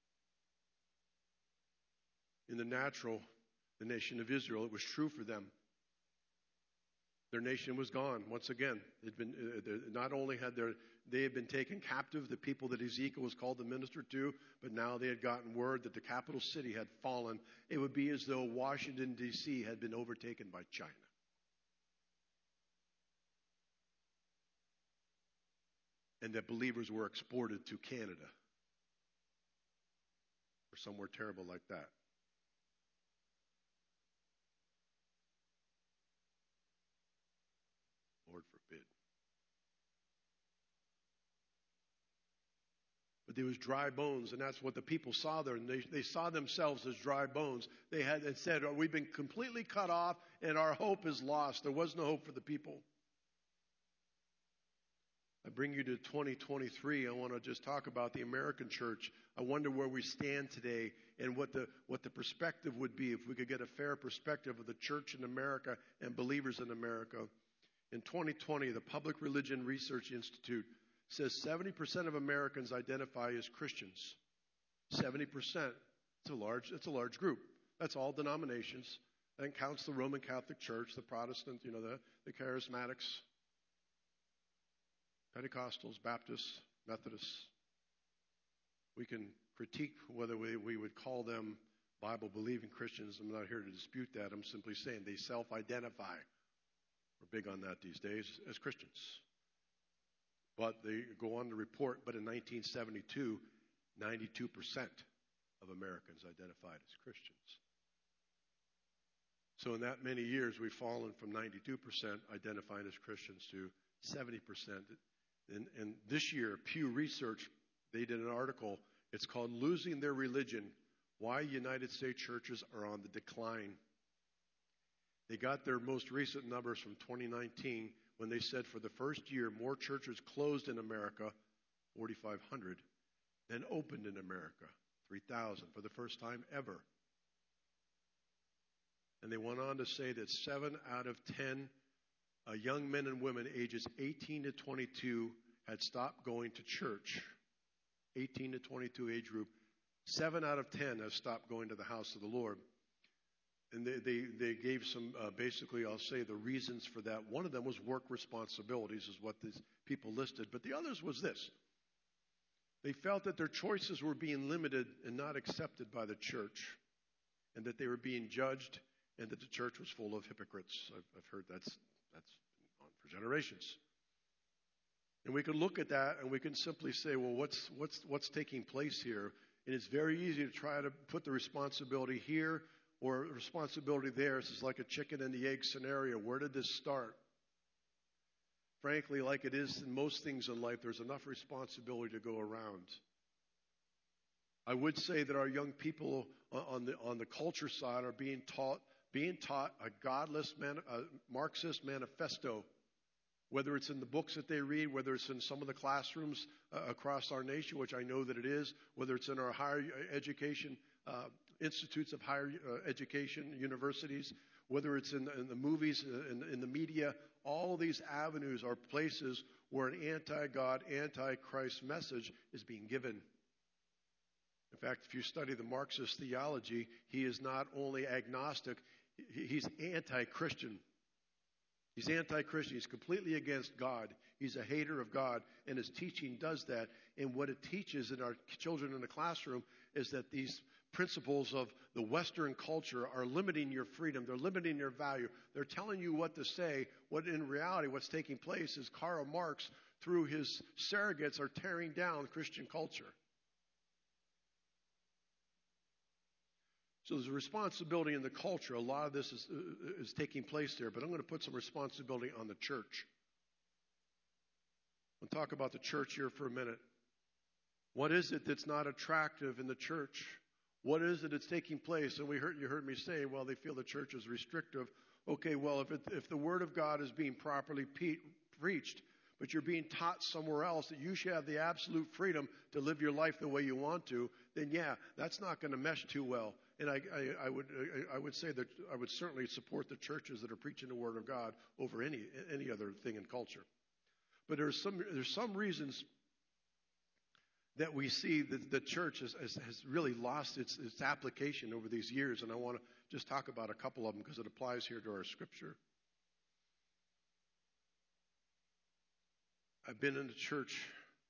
In the natural, the nation of Israel, it was true for them. Their nation was gone once again. Not only had they had been taken captive, the people that Ezekiel was called to minister to, but now they had gotten word that the capital city had fallen. It would be as though Washington, D.C. had been overtaken by China. And that believers were exported to Canada or somewhere terrible like that. Lord forbid. But there was dry bones, and that's what the people saw there. And they saw themselves as dry bones. They had said, oh, we've been completely cut off, and our hope is lost. There was no hope for the people. I bring you to 2023. I want to just talk about the American church. I wonder where we stand today and what the perspective would be if we could get a fair perspective of the church in America and believers in America. In 2020, the Public Religion Research Institute says 70% of Americans identify as Christians. 70%. It's a large group. That's all denominations. That counts the Roman Catholic Church, the Protestant, the Charismatics, Pentecostals, Baptists, Methodists. We can critique whether we would call them Bible-believing Christians. I'm not here to dispute that. I'm simply saying they self-identify. We're big on that these days as Christians. But they go on to report, but in 1972, 92% of Americans identified as Christians. So in that many years, we've fallen from 92% identifying as Christians to 70%. And this year, Pew Research, they did an article. It's called Losing Their Religion, Why United States Churches Are on the Decline. They got their most recent numbers from 2019 when they said for the first year, more churches closed in America, 4,500, than opened in America, 3,000, for the first time ever. And they went on to say that 7 out of 10 young men and women ages 18 to 22 had stopped going to church. 18 to 22 age group. 7 out of 10 have stopped going to the house of the Lord. And they gave some, basically, I'll say the reasons for that. One of them was work responsibilities, is what these people listed. But the others was this. They felt that their choices were being limited and not accepted by the church, and that they were being judged, and that the church was full of hypocrites. I've heard that's been on for generations. And we can look at that and we can simply say, well, what's taking place here? And it's very easy to try to put the responsibility here or responsibility there. This is like a chicken and the egg scenario. Where did this start? Frankly, like it is in most things in life, there's enough responsibility to go around. I would say that our young people on the culture side are being taught a godless Marxist manifesto, whether it's in the books that they read, whether it's in some of the classrooms across our nation, which I know that it is, whether it's in our higher education institutes of higher education, universities, whether it's in the movies, in the media. All of these avenues are places where an anti-God, anti-Christ message is being given. In fact, if you study the Marxist theology, he is not only agnostic, he's anti-Christian. He's anti-Christian. He's completely against God. He's a hater of God, and his teaching does that. And what it teaches in our children in the classroom is that these principles of the Western culture are limiting your freedom. They're limiting your value. They're telling you what to say, what in reality what's taking place is Karl Marx, through his surrogates, are tearing down Christian culture. So there's a responsibility in the culture. A lot of this is taking place there, but I'm going to put some responsibility on the church. I'll talk about the church here for a minute. What is it that's not attractive in the church? What is it that's taking place? And you heard me say, well, they feel the church is restrictive. Okay, well, if the Word of God is being properly preached, but you're being taught somewhere else that you should have the absolute freedom to live your life the way you want to, then yeah, that's not going to mesh too well. And I would say that I would certainly support the churches that are preaching the Word of God over any other thing in culture. But there's some reasons that we see that the church has really lost its application over these years, and I want to just talk about a couple of them because it applies here to our scripture. I've been in the church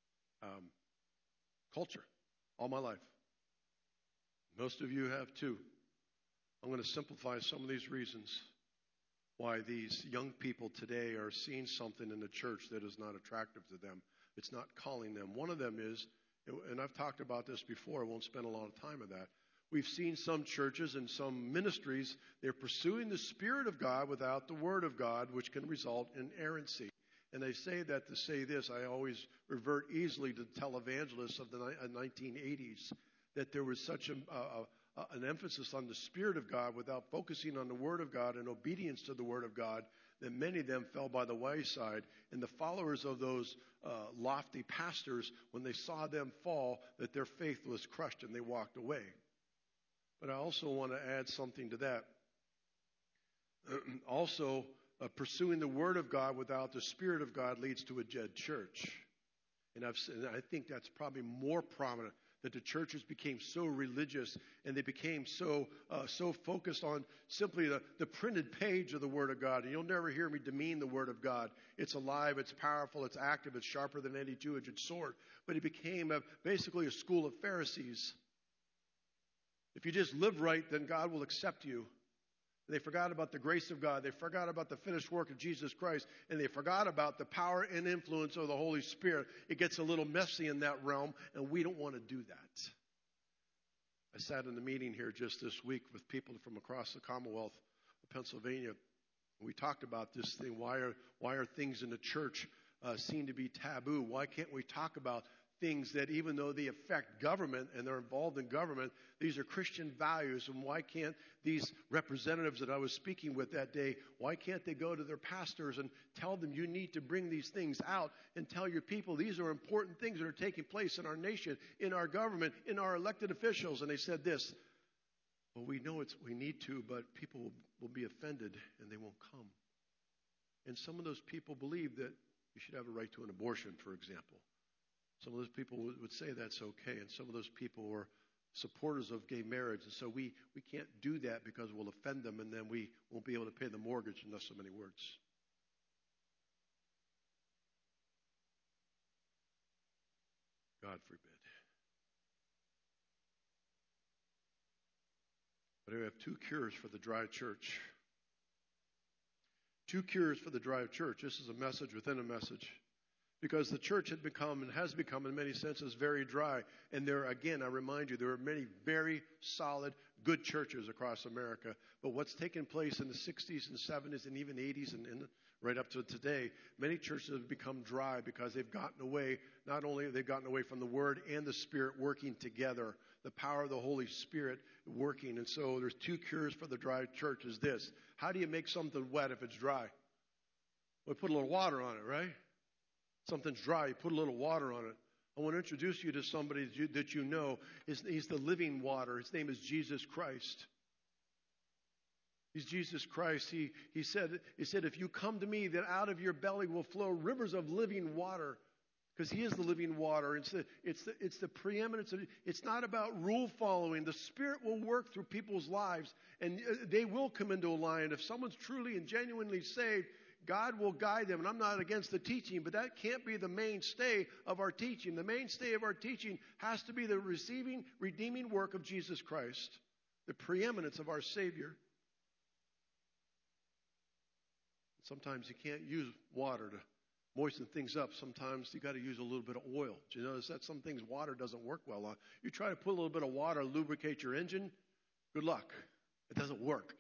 culture all my life. Most of you have too. I'm going to simplify some of these reasons why these young people today are seeing something in the church that is not attractive to them. It's not calling them. One of them is, and I've talked about this before, I won't spend a lot of time on that. We've seen some churches and some ministries, they're pursuing the Spirit of God without the Word of God, which can result in errancy. And they say that to say this. I always revert easily to the televangelists of the 1980s, that there was such an emphasis on the Spirit of God without focusing on the Word of God and obedience to the Word of God, that many of them fell by the wayside. And the followers of those lofty pastors, when they saw them fall, that their faith was crushed and they walked away. But I also want to add something to that. Also, pursuing the Word of God without the Spirit of God leads to a dead church. And I think that's probably more prominent, that the churches became so religious and they became so focused on simply the printed page of the Word of God. And you'll never hear me demean the Word of God. It's alive, it's powerful, it's active, it's sharper than any two-edged sword. But it became basically a school of Pharisees. If you just live right, then God will accept you. They forgot about the grace of God. They forgot about the finished work of Jesus Christ. And they forgot about the power and influence of the Holy Spirit. It gets a little messy in that realm, and we don't want to do that. I sat in the meeting here just this week with people from across the Commonwealth of Pennsylvania. We talked about this thing. Why are things in the church seem to be taboo? Why can't we talk about things that, even though they affect government and they're involved in government, these are Christian values? And why can't these representatives that I was speaking with that day, why can't they go to their pastors and tell them, you need to bring these things out and tell your people these are important things that are taking place in our nation, in our government, in our elected officials? And they said this, well, we know we need to, but people will be offended and they won't come. And some of those people believe that you should have a right to an abortion, for example. Some of those people would say that's okay, and some of those people were supporters of gay marriage, and so we can't do that because we'll offend them, and then we won't be able to pay the mortgage, in not so many words. God forbid. But I have two cures for the dry church. Two cures for the dry church. This is a message within a message. Because the church had become and has become in many senses very dry. And there, again, I remind you, there are many very solid, good churches across America. But what's taken place in the 60s and 70s and even 80s and right up to today, many churches have become dry because they've gotten away. Not only have they gotten away from the Word and the Spirit working together, the power of the Holy Spirit working. And so there's two cures for the dry church is this. How do you make something wet if it's dry? Well, put a little water on it, right? Something's dry, you put a little water on it. I want to introduce you to somebody that you know. He's the living water. His name is Jesus Christ. He's Jesus Christ. He said, if you come to me, then out of your belly will flow rivers of living water. Because he is the living water. It's the preeminence. It's not about rule following. The Spirit will work through people's lives, and they will come into alignment. If someone's truly and genuinely saved, God will guide them. And I'm not against the teaching, but that can't be the mainstay of our teaching. The mainstay of our teaching has to be the receiving, redeeming work of Jesus Christ, the preeminence of our Savior. Sometimes you can't use water to moisten things up. Sometimes you got to use a little bit of oil. Do you notice that some things water doesn't work well on? You try to put a little bit of water to lubricate your engine, good luck. It doesn't work.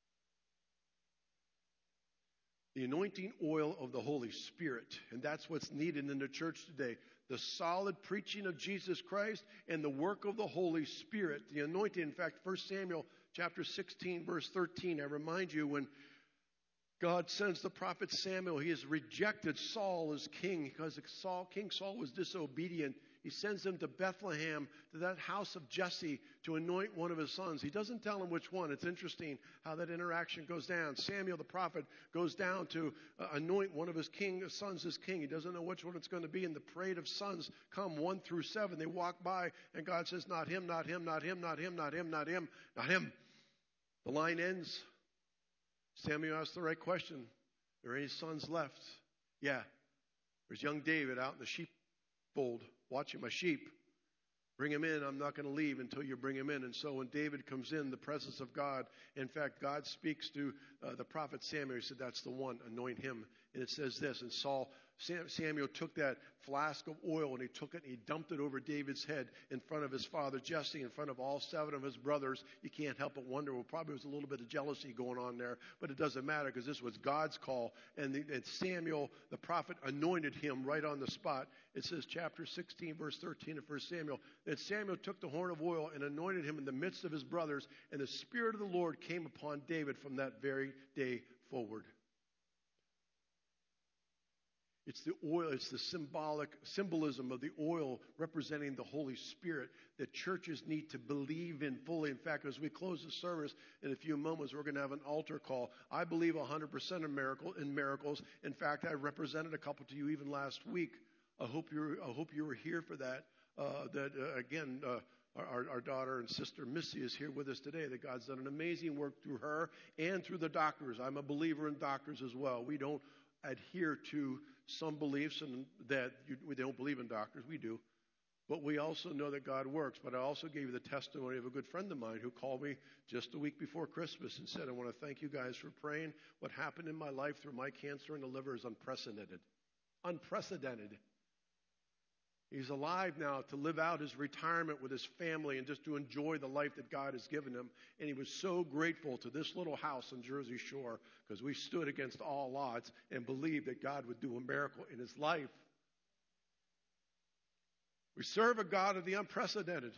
The anointing oil of the Holy Spirit, and that's what's needed in the church today. The solid preaching of Jesus Christ and the work of the Holy Spirit. The anointing, in fact, 1 Samuel chapter 16, verse 13, I remind you when God sends the prophet Samuel, he has rejected Saul as king because King Saul was disobedient. He sends him to Bethlehem, to that house of Jesse, to anoint one of his sons. He doesn't tell him which one. It's interesting how that interaction goes down. Samuel, the prophet, goes down to anoint one of his sons as king. He doesn't know which one it's going to be. And the parade of sons come 1 through 7. They walk by, and God says, not him, not him, not him, not him, not him, not him, not him. The line ends. Samuel asked the right question. Are there any sons left? Yeah. There's young David out in the sheepfold watching my sheep. Bring him in. I'm not going to leave until you bring him in. And so when David comes in the presence of God, in fact, God speaks to the prophet Samuel. He said, that's the one. Anoint him. And it says this. And Samuel took that flask of oil and he took it and he dumped it over David's head in front of his father Jesse, in front of all 7 of his brothers. You can't help but wonder, well, probably was a little bit of jealousy going on there, but it doesn't matter because this was God's call. And Samuel, the prophet, anointed him right on the spot. It says chapter 16, verse 13 of 1 Samuel, that Samuel took the horn of oil and anointed him in the midst of his brothers, and the Spirit of the Lord came upon David from that very day forward. It's the oil, it's the symbolism of the oil representing the Holy Spirit that churches need to believe in fully. In fact, as we close the service in a few moments, we're going to have an altar call. I believe 100% in miracles. In fact, I represented a couple to you even last week. I hope you were here for that. Our daughter and sister Missy is here with us today. That God's done an amazing work through her and through the doctors. I'm a believer in doctors as well. We don't adhere to some beliefs and that we don't believe in doctors. We do. But we also know that God works. But I also gave you the testimony of a good friend of mine who called me just a week before Christmas and said, I want to thank you guys for praying. What happened in my life through my cancer in the liver is unprecedented. Unprecedented. He's alive now to live out his retirement with his family and just to enjoy the life that God has given him. And he was so grateful to this little house on Jersey Shore because we stood against all odds and believed that God would do a miracle in his life. We serve a God of the unprecedented.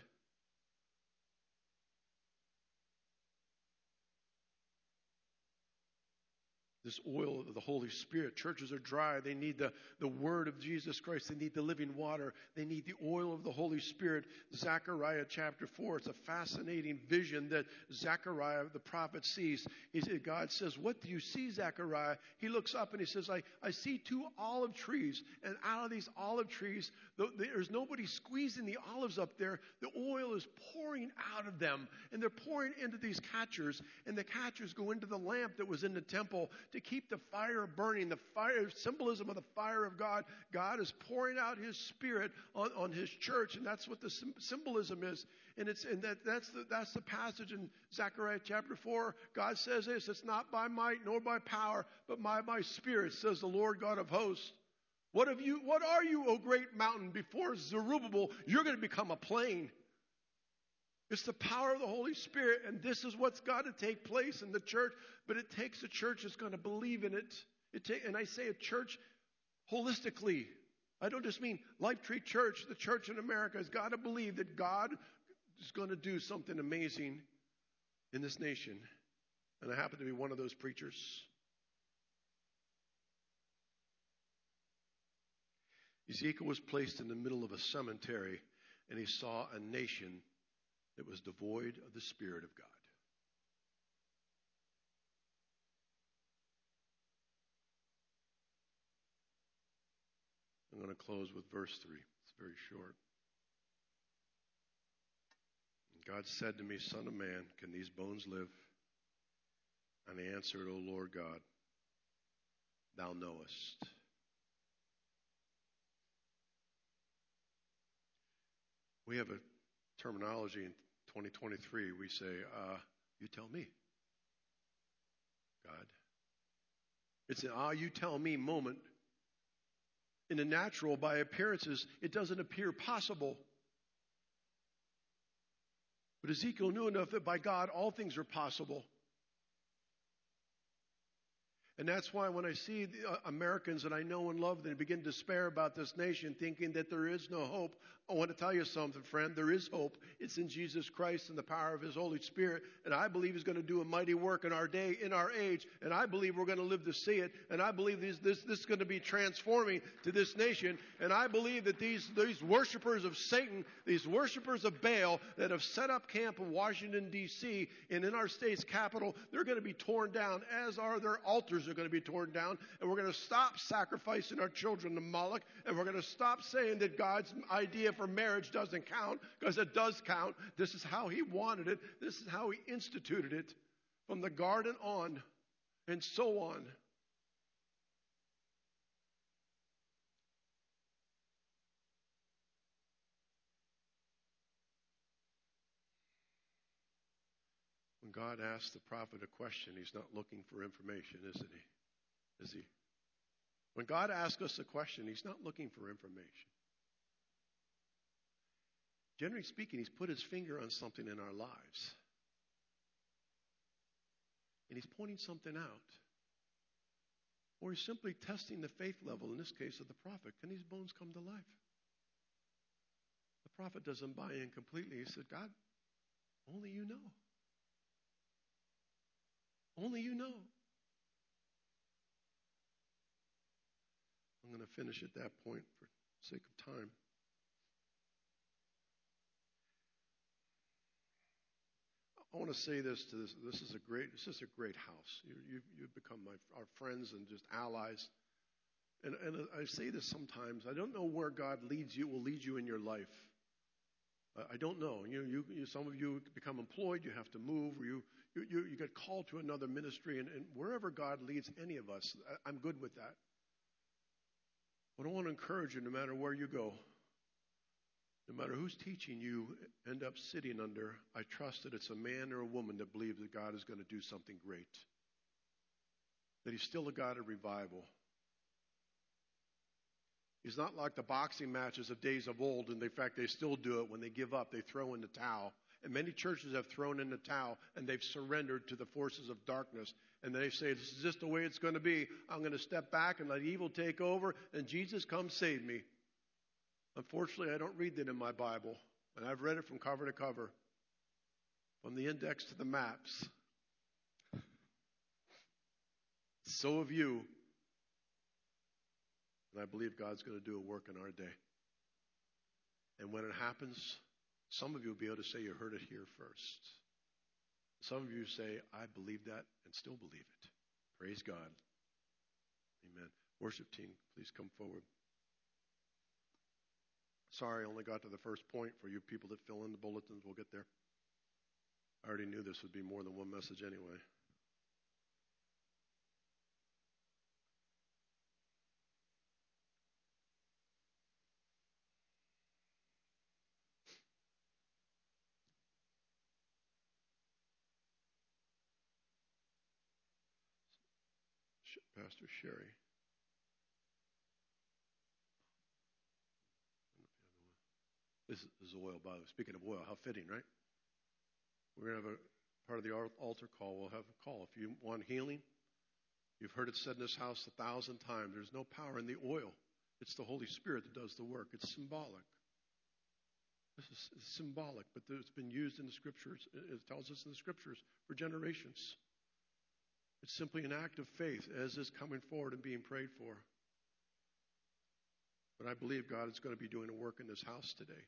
This oil of the Holy Spirit. Churches are dry. They need the word of Jesus Christ. They need the living water. They need the oil of the Holy Spirit. Zechariah chapter 4. It's a fascinating vision that Zechariah the prophet sees. God says, what do you see, Zechariah? He looks up and he says, I see 2 olive trees. And out of these olive trees, there's nobody squeezing the olives up there. The oil is pouring out of them. And they're pouring into these catchers. And the catchers go into the lamp that was in the temple to keep the fire burning, the fire, symbolism of the fire of God. God is pouring out his Spirit on his church, and that's what the symbolism is. And that's the passage in Zechariah chapter 4. God says this, it's not by might nor by power, but by my Spirit, says the Lord God of hosts. What are you, O great mountain? Before Zerubbabel, you're going to become a plain. It's the power of the Holy Spirit, and this is what's got to take place in the church. But it takes a church that's going to believe in it. And I say a church holistically. I don't just mean Life Tree Church. The church in America has got to believe that God is going to do something amazing in this nation. And I happen to be one of those preachers. Ezekiel was placed in the middle of a cemetery, and he saw a nation that was devoid of the Spirit of God. I'm going to close with verse 3. It's very short. God said to me, Son of man, can these bones live? And I answered, O Lord God, thou knowest. We have a terminology in 2023. We say, you tell me, God. It's an you tell me moment. In the natural, by appearances, it doesn't appear possible. But Ezekiel knew enough that by God, all things are possible. And that's why when I see the Americans that I know and love, they begin to despair about this nation, thinking that there is no hope. I want to tell you something, friend. There is hope. It's in Jesus Christ and the power of His Holy Spirit. And I believe He's going to do a mighty work in our day, in our age. And I believe we're going to live to see it. And I believe this is going to be transforming to this nation. And I believe that these worshipers of Satan, these worshipers of Baal that have set up camp in Washington, D.C. and in our state's capital, they're going to be torn down, as are their altars are going to be torn down. And we're going to stop sacrificing our children to Moloch. And we're going to stop saying that God's idea for marriage doesn't count, because it does count. This is how He wanted it. This is how He instituted it from the garden on, and so on. When God asks the prophet a question, He's not looking for information, isn't He? Is He? When God asks us a question, He's not looking for information. Generally speaking, He's put His finger on something in our lives. And He's pointing something out. Or He's simply testing the faith level, in this case of the prophet. Can these bones come to life? The prophet doesn't buy in completely. He said, God, only you know. Only you know. I'm going to finish at that point for sake of time. I want to say this to this. This is a great house. You've become our friends and just allies. And I say this sometimes. I don't know where God will lead you in your life. I don't know. Some of you become employed. You have to move. Or you get called to another ministry. And wherever God leads any of us, I'm good with that. But I want to encourage you, no matter where you go, no matter who's teaching you, end up sitting under, I trust that it's a man or a woman that believes that God is going to do something great. That He's still a God of revival. He's not like the boxing matches of days of old, and in fact, they still do it. When they give up, they throw in the towel. And many churches have thrown in the towel, and they've surrendered to the forces of darkness. And they say, this is just the way it's going to be. I'm going to step back and let evil take over, and Jesus, come save me. Unfortunately, I don't read that in my Bible, and I've read it from cover to cover, from the index to the maps. So have you. And I believe God's going to do a work in our day. And when it happens, some of you will be able to say you heard it here first. Some of you say, I believe that and still believe it. Praise God. Amen. Worship team, please come forward. Sorry, I only got to the first point. For you people that fill in the bulletins, we'll get there. I already knew this would be more than one message anyway. Pastor Sherry. This is oil, by the way. Speaking of oil, how fitting, right? We're going to have a part of the altar call. We'll have a call. If you want healing, You've heard it said in this house 1,000 times, there's no power in the oil. It's the Holy Spirit that does the work. It's symbolic. This is symbolic, but it's been used in the Scriptures. It tells us in the Scriptures for generations. It's simply an act of faith as is coming forward and being prayed for. But I believe God is going to be doing a work in this house today.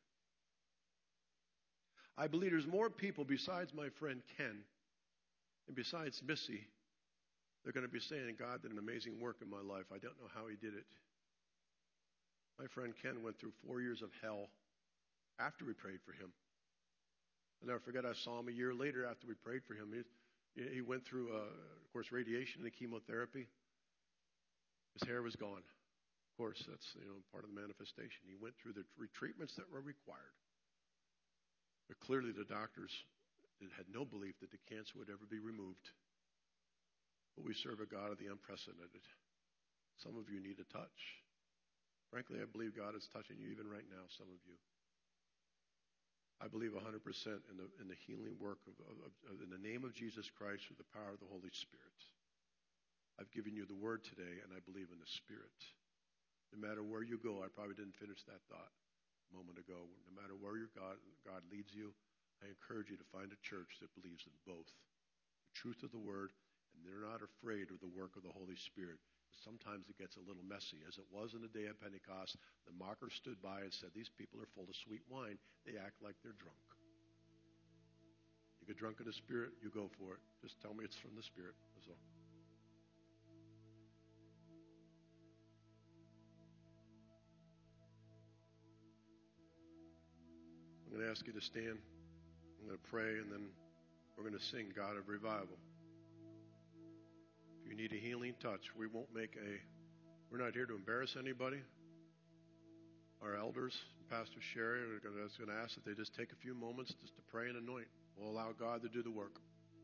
I believe there's more people besides my friend Ken and besides Missy. They're going to be saying, God did an amazing work in my life. I don't know how he did it. My friend Ken went through 4 years of hell after we prayed for him. I'll never forget, I saw him a year later after we prayed for him. He went through, of course, radiation and chemotherapy. His hair was gone. Of course, that's part of the manifestation. He went through the treatments that were required. But clearly the doctors had no belief that the cancer would ever be removed. But we serve a God of the unprecedented. Some of you need a touch. Frankly, I believe God is touching you even right now, some of you. I believe 100% in the healing work in the name of Jesus Christ through the power of the Holy Spirit. I've given you the word today, and I believe in the Spirit. No matter where you go, I probably didn't finish that thought a moment ago. No matter where God leads you, I encourage you to find a church that believes in both the truth of the word, and they're not afraid of the work of the Holy Spirit. Sometimes it gets a little messy, as it was in the day of Pentecost. The mocker stood by and said, these people are full of sweet wine. They act like they're drunk. You get drunk in the Spirit, you go for it. Just tell me it's from the Spirit. That's all. I'm going to ask you to stand. I'm going to pray, and then we're going to sing God of Revival. If you need a healing touch, we're not here to embarrass anybody. Our elders, Pastor Sherry, are going to ask that they just take a few moments just to pray and anoint. We'll allow God to do the work.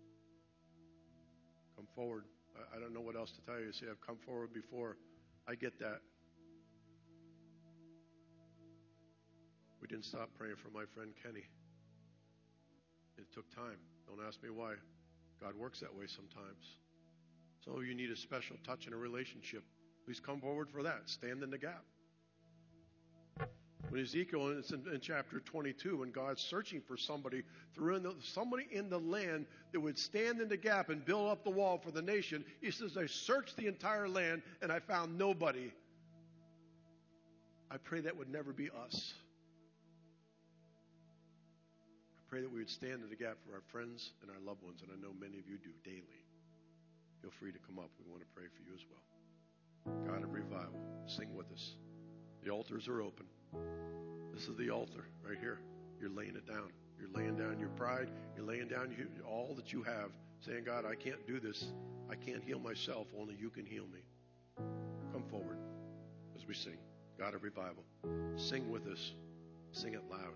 Come forward. I don't know what else to tell you. You say, I've come forward before. I get that. We didn't stop praying for my friend Kenny. It took time. Don't ask me why. God works that way sometimes. Some of you need a special touch in a relationship. Please come forward for that. Stand in the gap. When Ezekiel, it's in chapter 22, when God's searching for somebody in the land that would stand in the gap and build up the wall for the nation, he says, I searched the entire land and I found nobody. I pray that would never be us. I pray that we would stand in the gap for our friends and our loved ones, and I know many of you do daily. Feel free to come up. We want to pray for you as well. God of Revival, sing with us. The altars are open. This is the altar right here. You're laying it down. You're laying down your pride. You're laying down all that you have, saying, God, I can't do this. I can't heal myself. Only you can heal me. Come forward as we sing. God of Revival, sing with us. Sing it loud.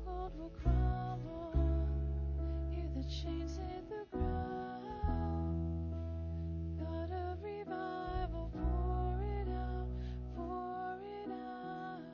stronghold will crumble. Hear the chains hit the ground. God of revival, pour it out, pour it out.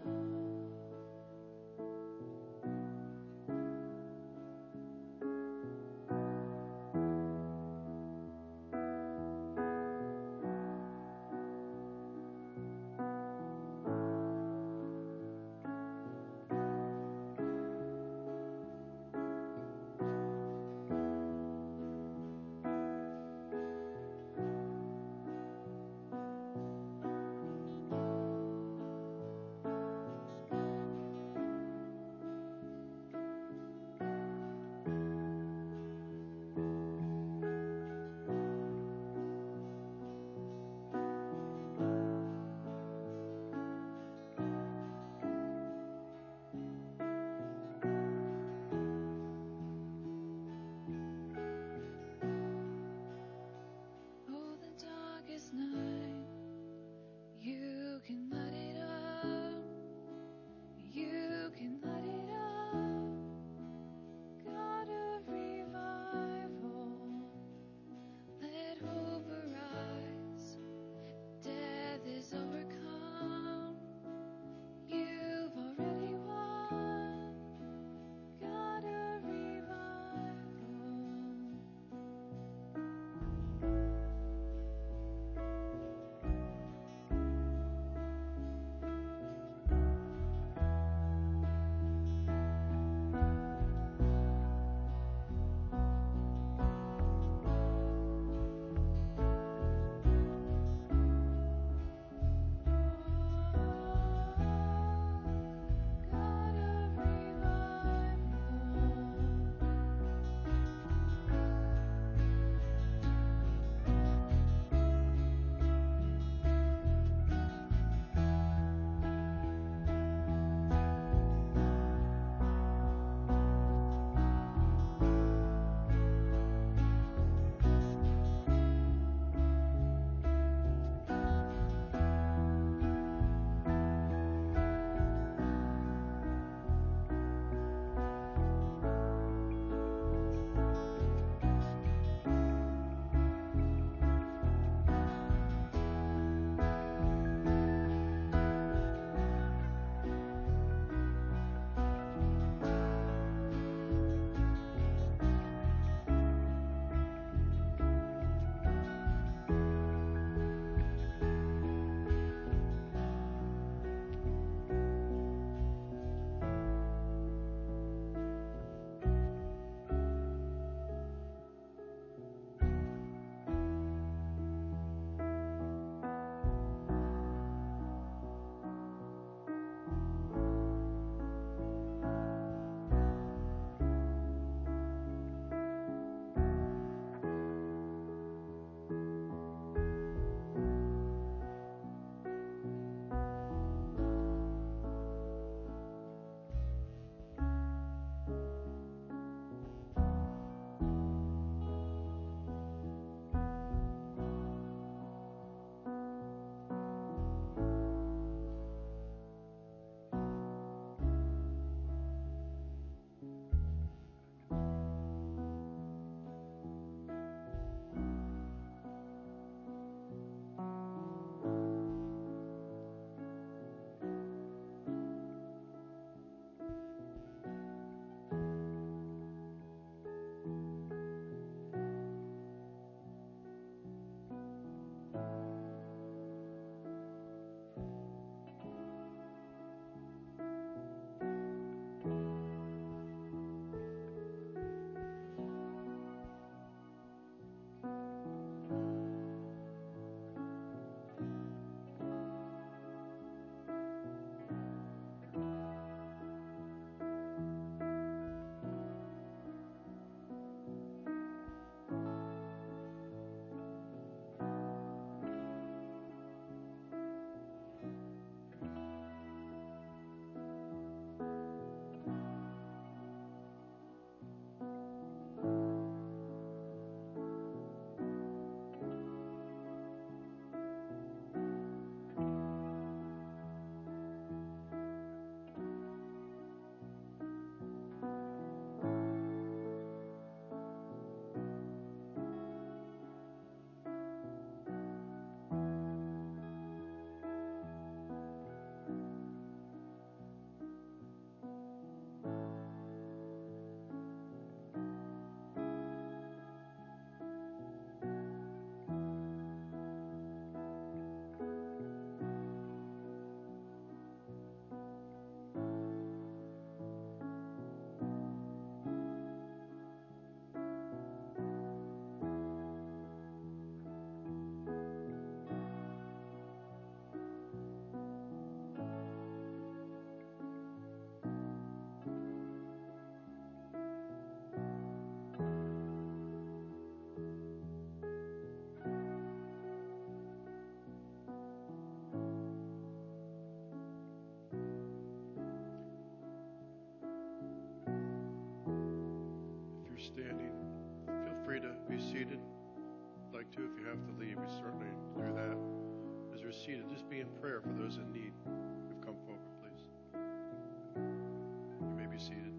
standing, feel free to be seated. Like to, if you have to leave, we certainly do that. As you're seated, just be in prayer for those in need who've come forward, please. You may be seated.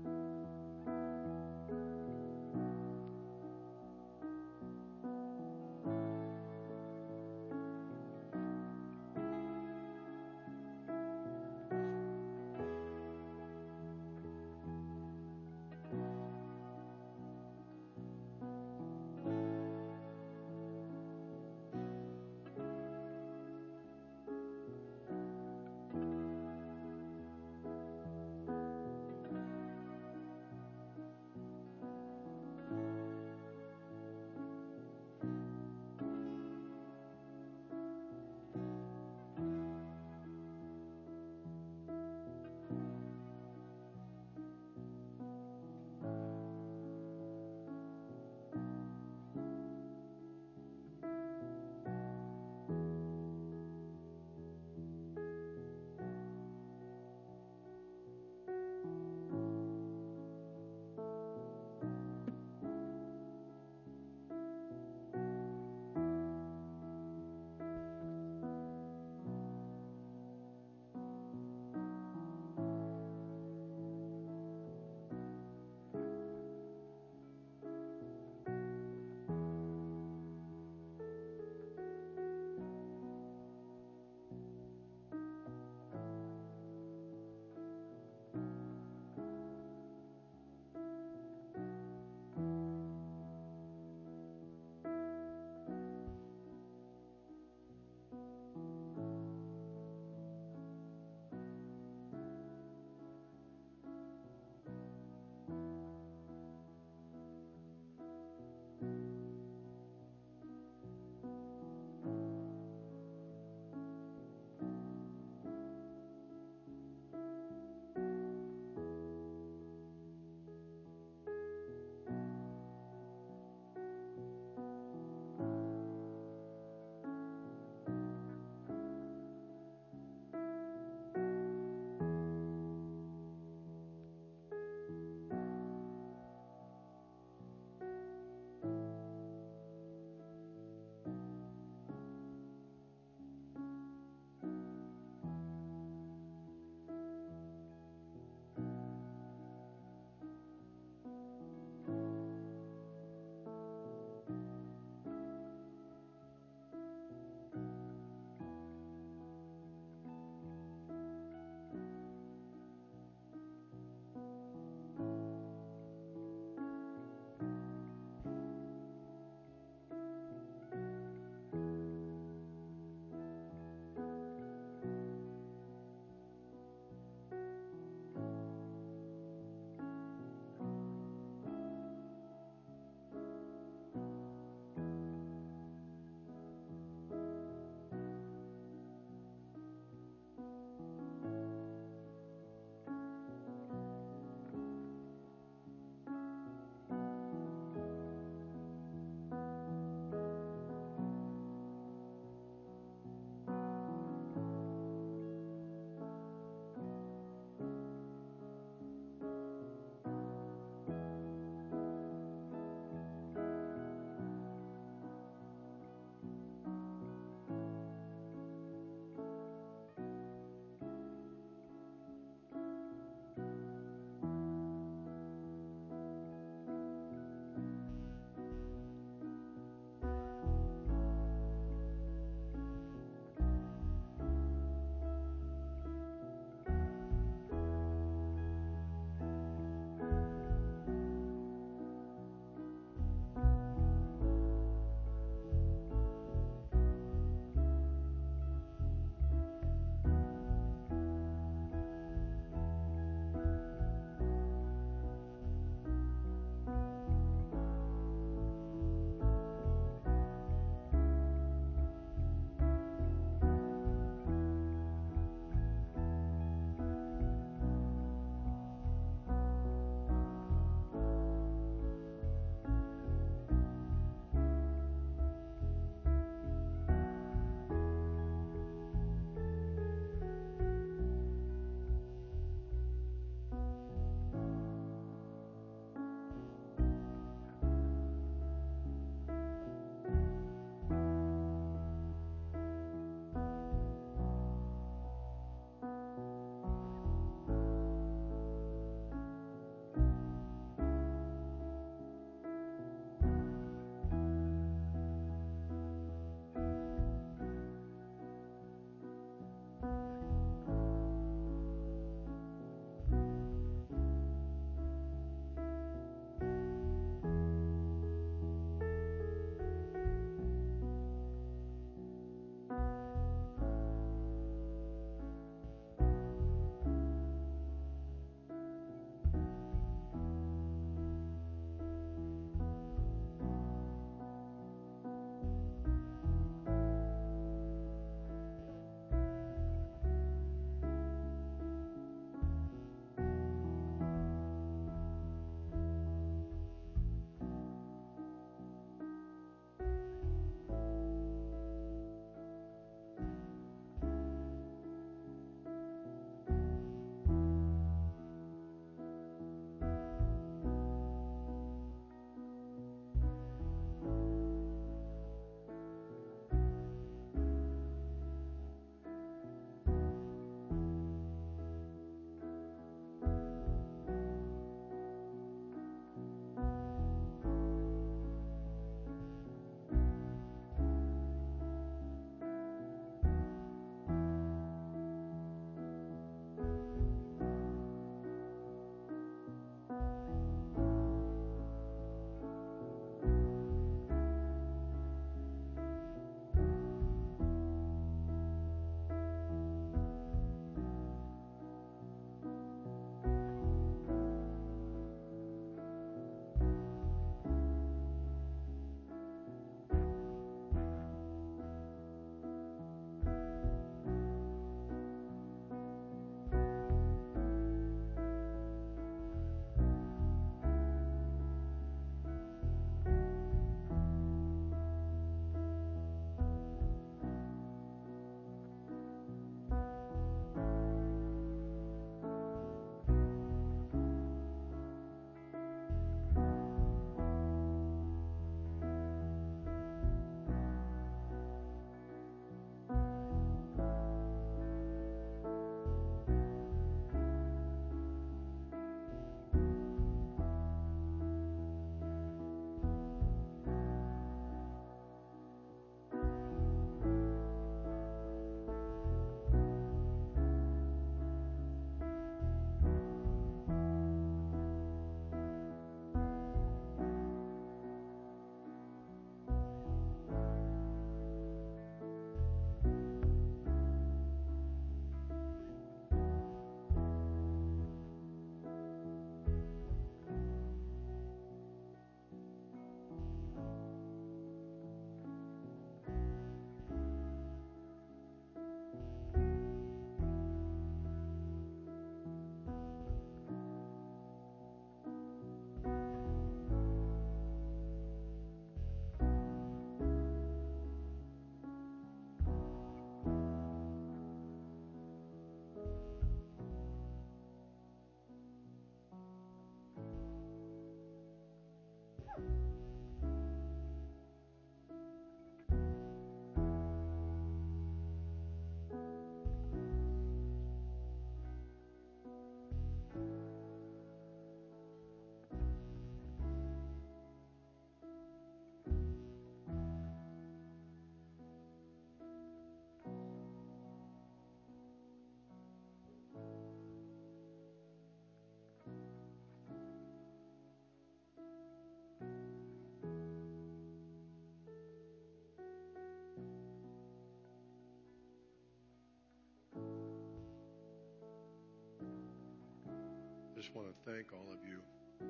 I just want to thank all of you.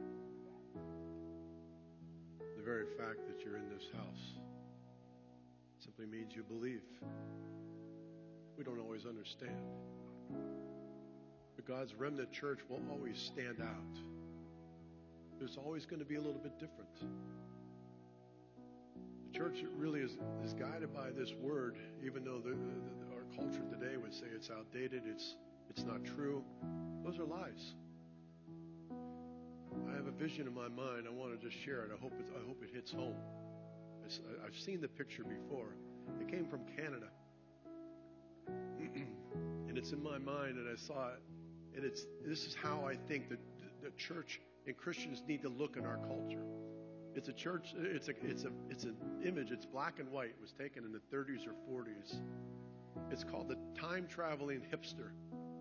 The very fact that you're in this house simply means you believe. We don't always understand. But God's remnant church will always stand out. There's always going to be a little bit different. The church really is guided by this word, even though our culture today would say it's outdated, it's not true. Those are lies. I have a vision in my mind. I want to just share it. I hope it hits home. I've seen the picture before. It came from Canada. And it's in my mind, and I saw it. And this is how I think that the church and Christians need to look at our culture. It's a church. It's an image. It's black and white. It was taken in the 30s or 40s. It's called the Time Traveling Hipster.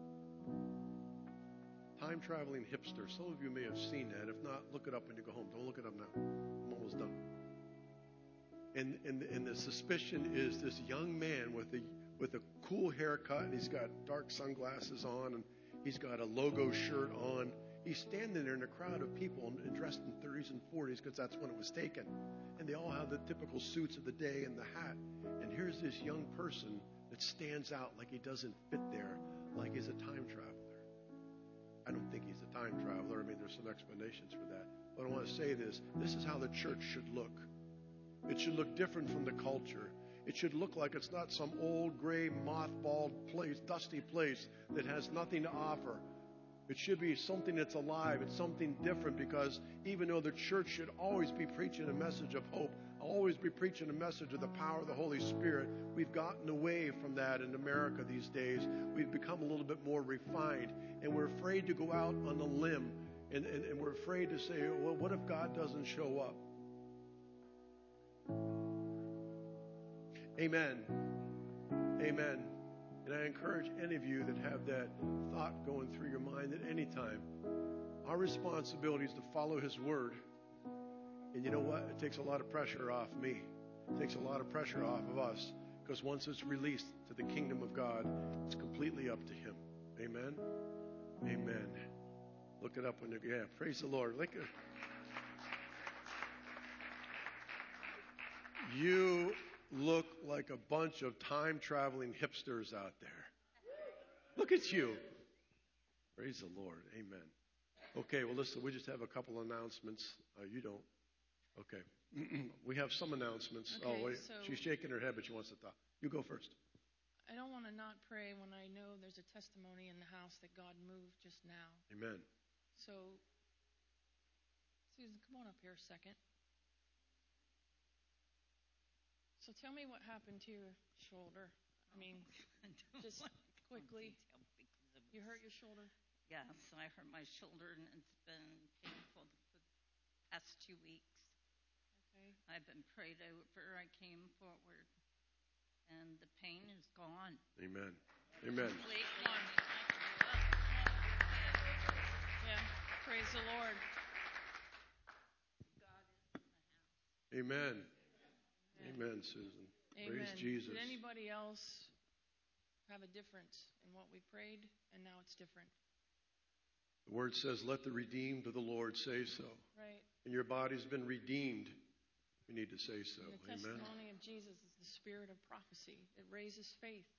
Time Traveling Hipster. Some of you may have seen that. If not, look it up when you go home. Don't look it up now. I'm almost done. And the suspicion is this young man with a cool haircut, and he's got dark sunglasses on, and he's got a logo shirt on. He's standing there in a crowd of people and dressed in 30s and 40s because that's when it was taken. And they all have the typical suits of the day and the hat. And here's this young person that stands out like he doesn't fit there, like he's a time traveler. I don't think he's a time traveler. I mean, there's some explanations for that. But I want to say this. This is how the church should look. It should look different from the culture. It should look like it's not some old, gray, mothballed place, dusty place that has nothing to offer. It should be something that's alive. It's something different, because even though the church should always be preaching a message of hope, always be preaching a message of the power of the Holy Spirit, we've gotten away from that in America these days. We've become a little bit more refined, and we're afraid to go out on a limb, and we're afraid to say, well, what if God doesn't show up? Amen. Amen. And I encourage any of you that have that thought going through your mind at any time, our responsibility is to follow His Word. And you know what? It takes a lot of pressure off me. It takes a lot of pressure off of us, because once it's released to the kingdom of God, it's completely up to Him. Amen? Amen. Look it up when you... Yeah, praise the Lord. You look like a bunch of time-traveling hipsters out there. Look at you. Praise the Lord. Amen. Okay, well, listen, we just have a couple announcements. You don't. Okay. We have some announcements. Okay, wait. so She's shaking her head, but she wants to talk. You go first. I don't want to not pray when I know there's a testimony in the house that God moved just now. Amen. So, Susan, come on up here a second. So tell me what happened to your shoulder. I mean, just quickly. You hurt your shoulder? Yes, I hurt my shoulder, and it's been painful for the past 2 weeks. Okay. I've been prayed over. I came forward, and the pain is gone. Amen. Amen. Completely. Yeah, praise the Lord. God is in the house. Amen. Amen, Susan. Amen. Praise Jesus. Did anybody else have a difference in what we prayed, and now it's different? The Word says, let the redeemed of the Lord say so. Right. And your body's been redeemed. We need to say so. And the Amen. testimony of Jesus is the spirit of prophecy. It raises faith.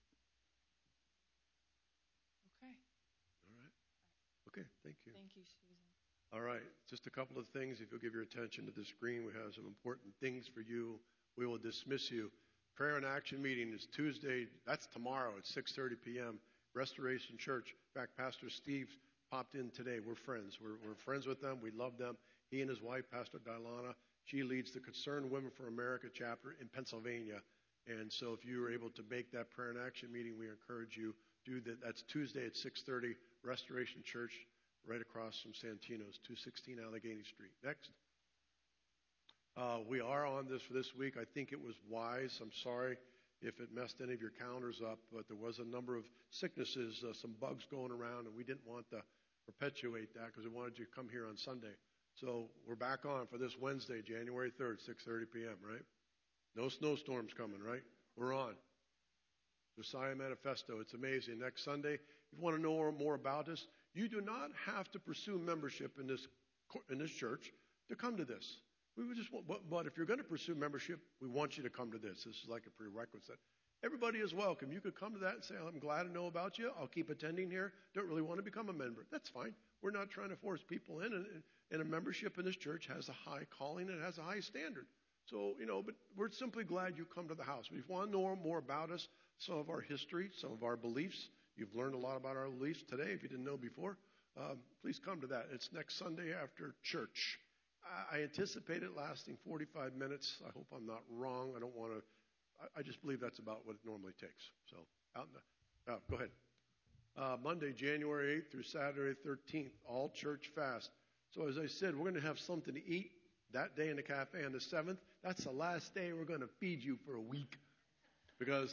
Okay. All right. Okay, thank you. Thank you, Susan. All right, just a couple of things. If you'll give your attention to the screen, we have some important things for you. We will dismiss you. Prayer and action meeting is Tuesday. That's tomorrow at 6:30 p.m. Restoration Church. In fact, Pastor Steve popped in today. We're friends. We're friends with them. We love them. He and his wife, Pastor Dilana, she leads the Concerned Women for America chapter in Pennsylvania. And so if you were able to make that prayer and action meeting, we encourage you to do that. That's Tuesday at 6:30, Restoration Church, right across from Santino's, 216 Allegheny Street. Next. We are on this for this week. I think it was wise. I'm sorry if it messed any of your calendars up, but there was a number of sicknesses, some bugs going around, and we didn't want to perpetuate that because we wanted you to come here on Sunday. So we're back on for this Wednesday, January 3rd, 6:30 p.m., right? No snowstorms coming, right? We're on. Josiah Manifesto. It's amazing. Next Sunday, if you want to know more about this, you do not have to pursue membership in this church to come to this. We would just, but if you're going to pursue membership, we want you to come to this. This is like a prerequisite. Everybody is welcome. You could come to that and say, I'm glad to know about you. I'll keep attending here. Don't really want to become a member. That's fine. We're not trying to force people in. And a membership in this church has a high calling and it has a high standard. So, but we're simply glad you come to the house. If you want to know more about us, some of our history, some of our beliefs, you've learned a lot about our beliefs today if you didn't know before, please come to that. It's next Sunday after church. I anticipate it lasting 45 minutes. I hope I'm not wrong. I don't want to. I just believe that's about what it normally takes. So, go ahead. Monday, January 8th through Saturday 13th, all church fast. So, as I said, we're going to have something to eat that day in the cafe. On the 7th, that's the last day we're going to feed you for a week. Because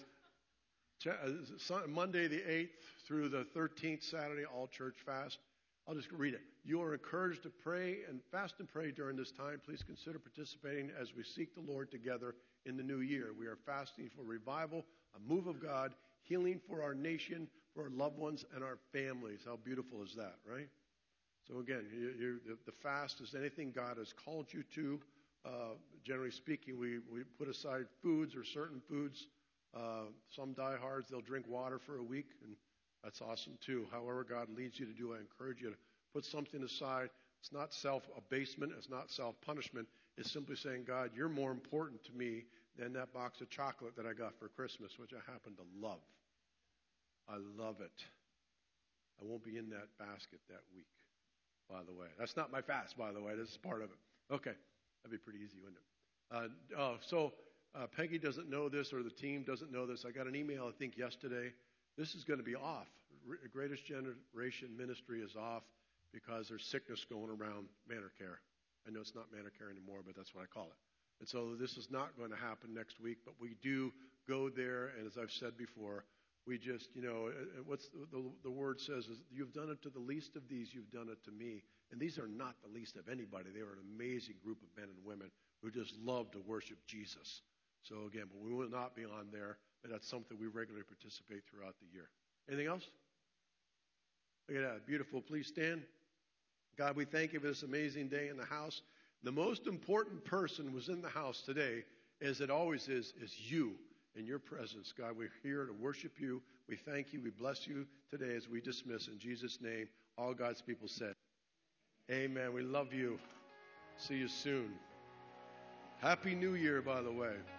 Monday the 8th through the 13th, Saturday, all church fast. I'll just read it. You are encouraged to pray and fast and pray during this time. Please consider participating as we seek the Lord together in the new year. We are fasting for revival, a move of God, healing for our nation, for our loved ones, and our families. How beautiful is that, right? So again, the fast is anything God has called you to. Generally speaking, we put aside foods or certain foods. Some diehards, they'll drink water for a week, and that's awesome too. However God leads you to do, I encourage you to put something aside. It's not self-abasement. It's not self-punishment. It's simply saying, God, you're more important to me than that box of chocolate that I got for Christmas, which I happen to love. I love it. I won't be in that basket that week, by the way. That's not my fast, by the way. This is part of it. Okay. That'd be pretty easy, wouldn't it? Peggy doesn't know this, or the team doesn't know this. I got an email, I think, yesterday. This is going to be off. Greatest Generation Ministry is off because there's sickness going around ManorCare. I know it's not ManorCare anymore, but that's what I call it. And so this is not going to happen next week, but we do go there, and as I've said before, we just, what's the word says is, you've done it to the least of these, you've done it to me. And these are not the least of anybody. They are an amazing group of men and women who just love to worship Jesus. So again, but we will not be on there, but that's something we regularly participate throughout the year. Anything else? Look at that. Beautiful. Please stand. God, we thank you for this amazing day in the house. The most important person was in the house today, as it always is you in your presence. God, we're here to worship you. We thank you. We bless you today as we dismiss. In Jesus' name, all God's people said, amen. We love you. See you soon. Happy New Year, by the way.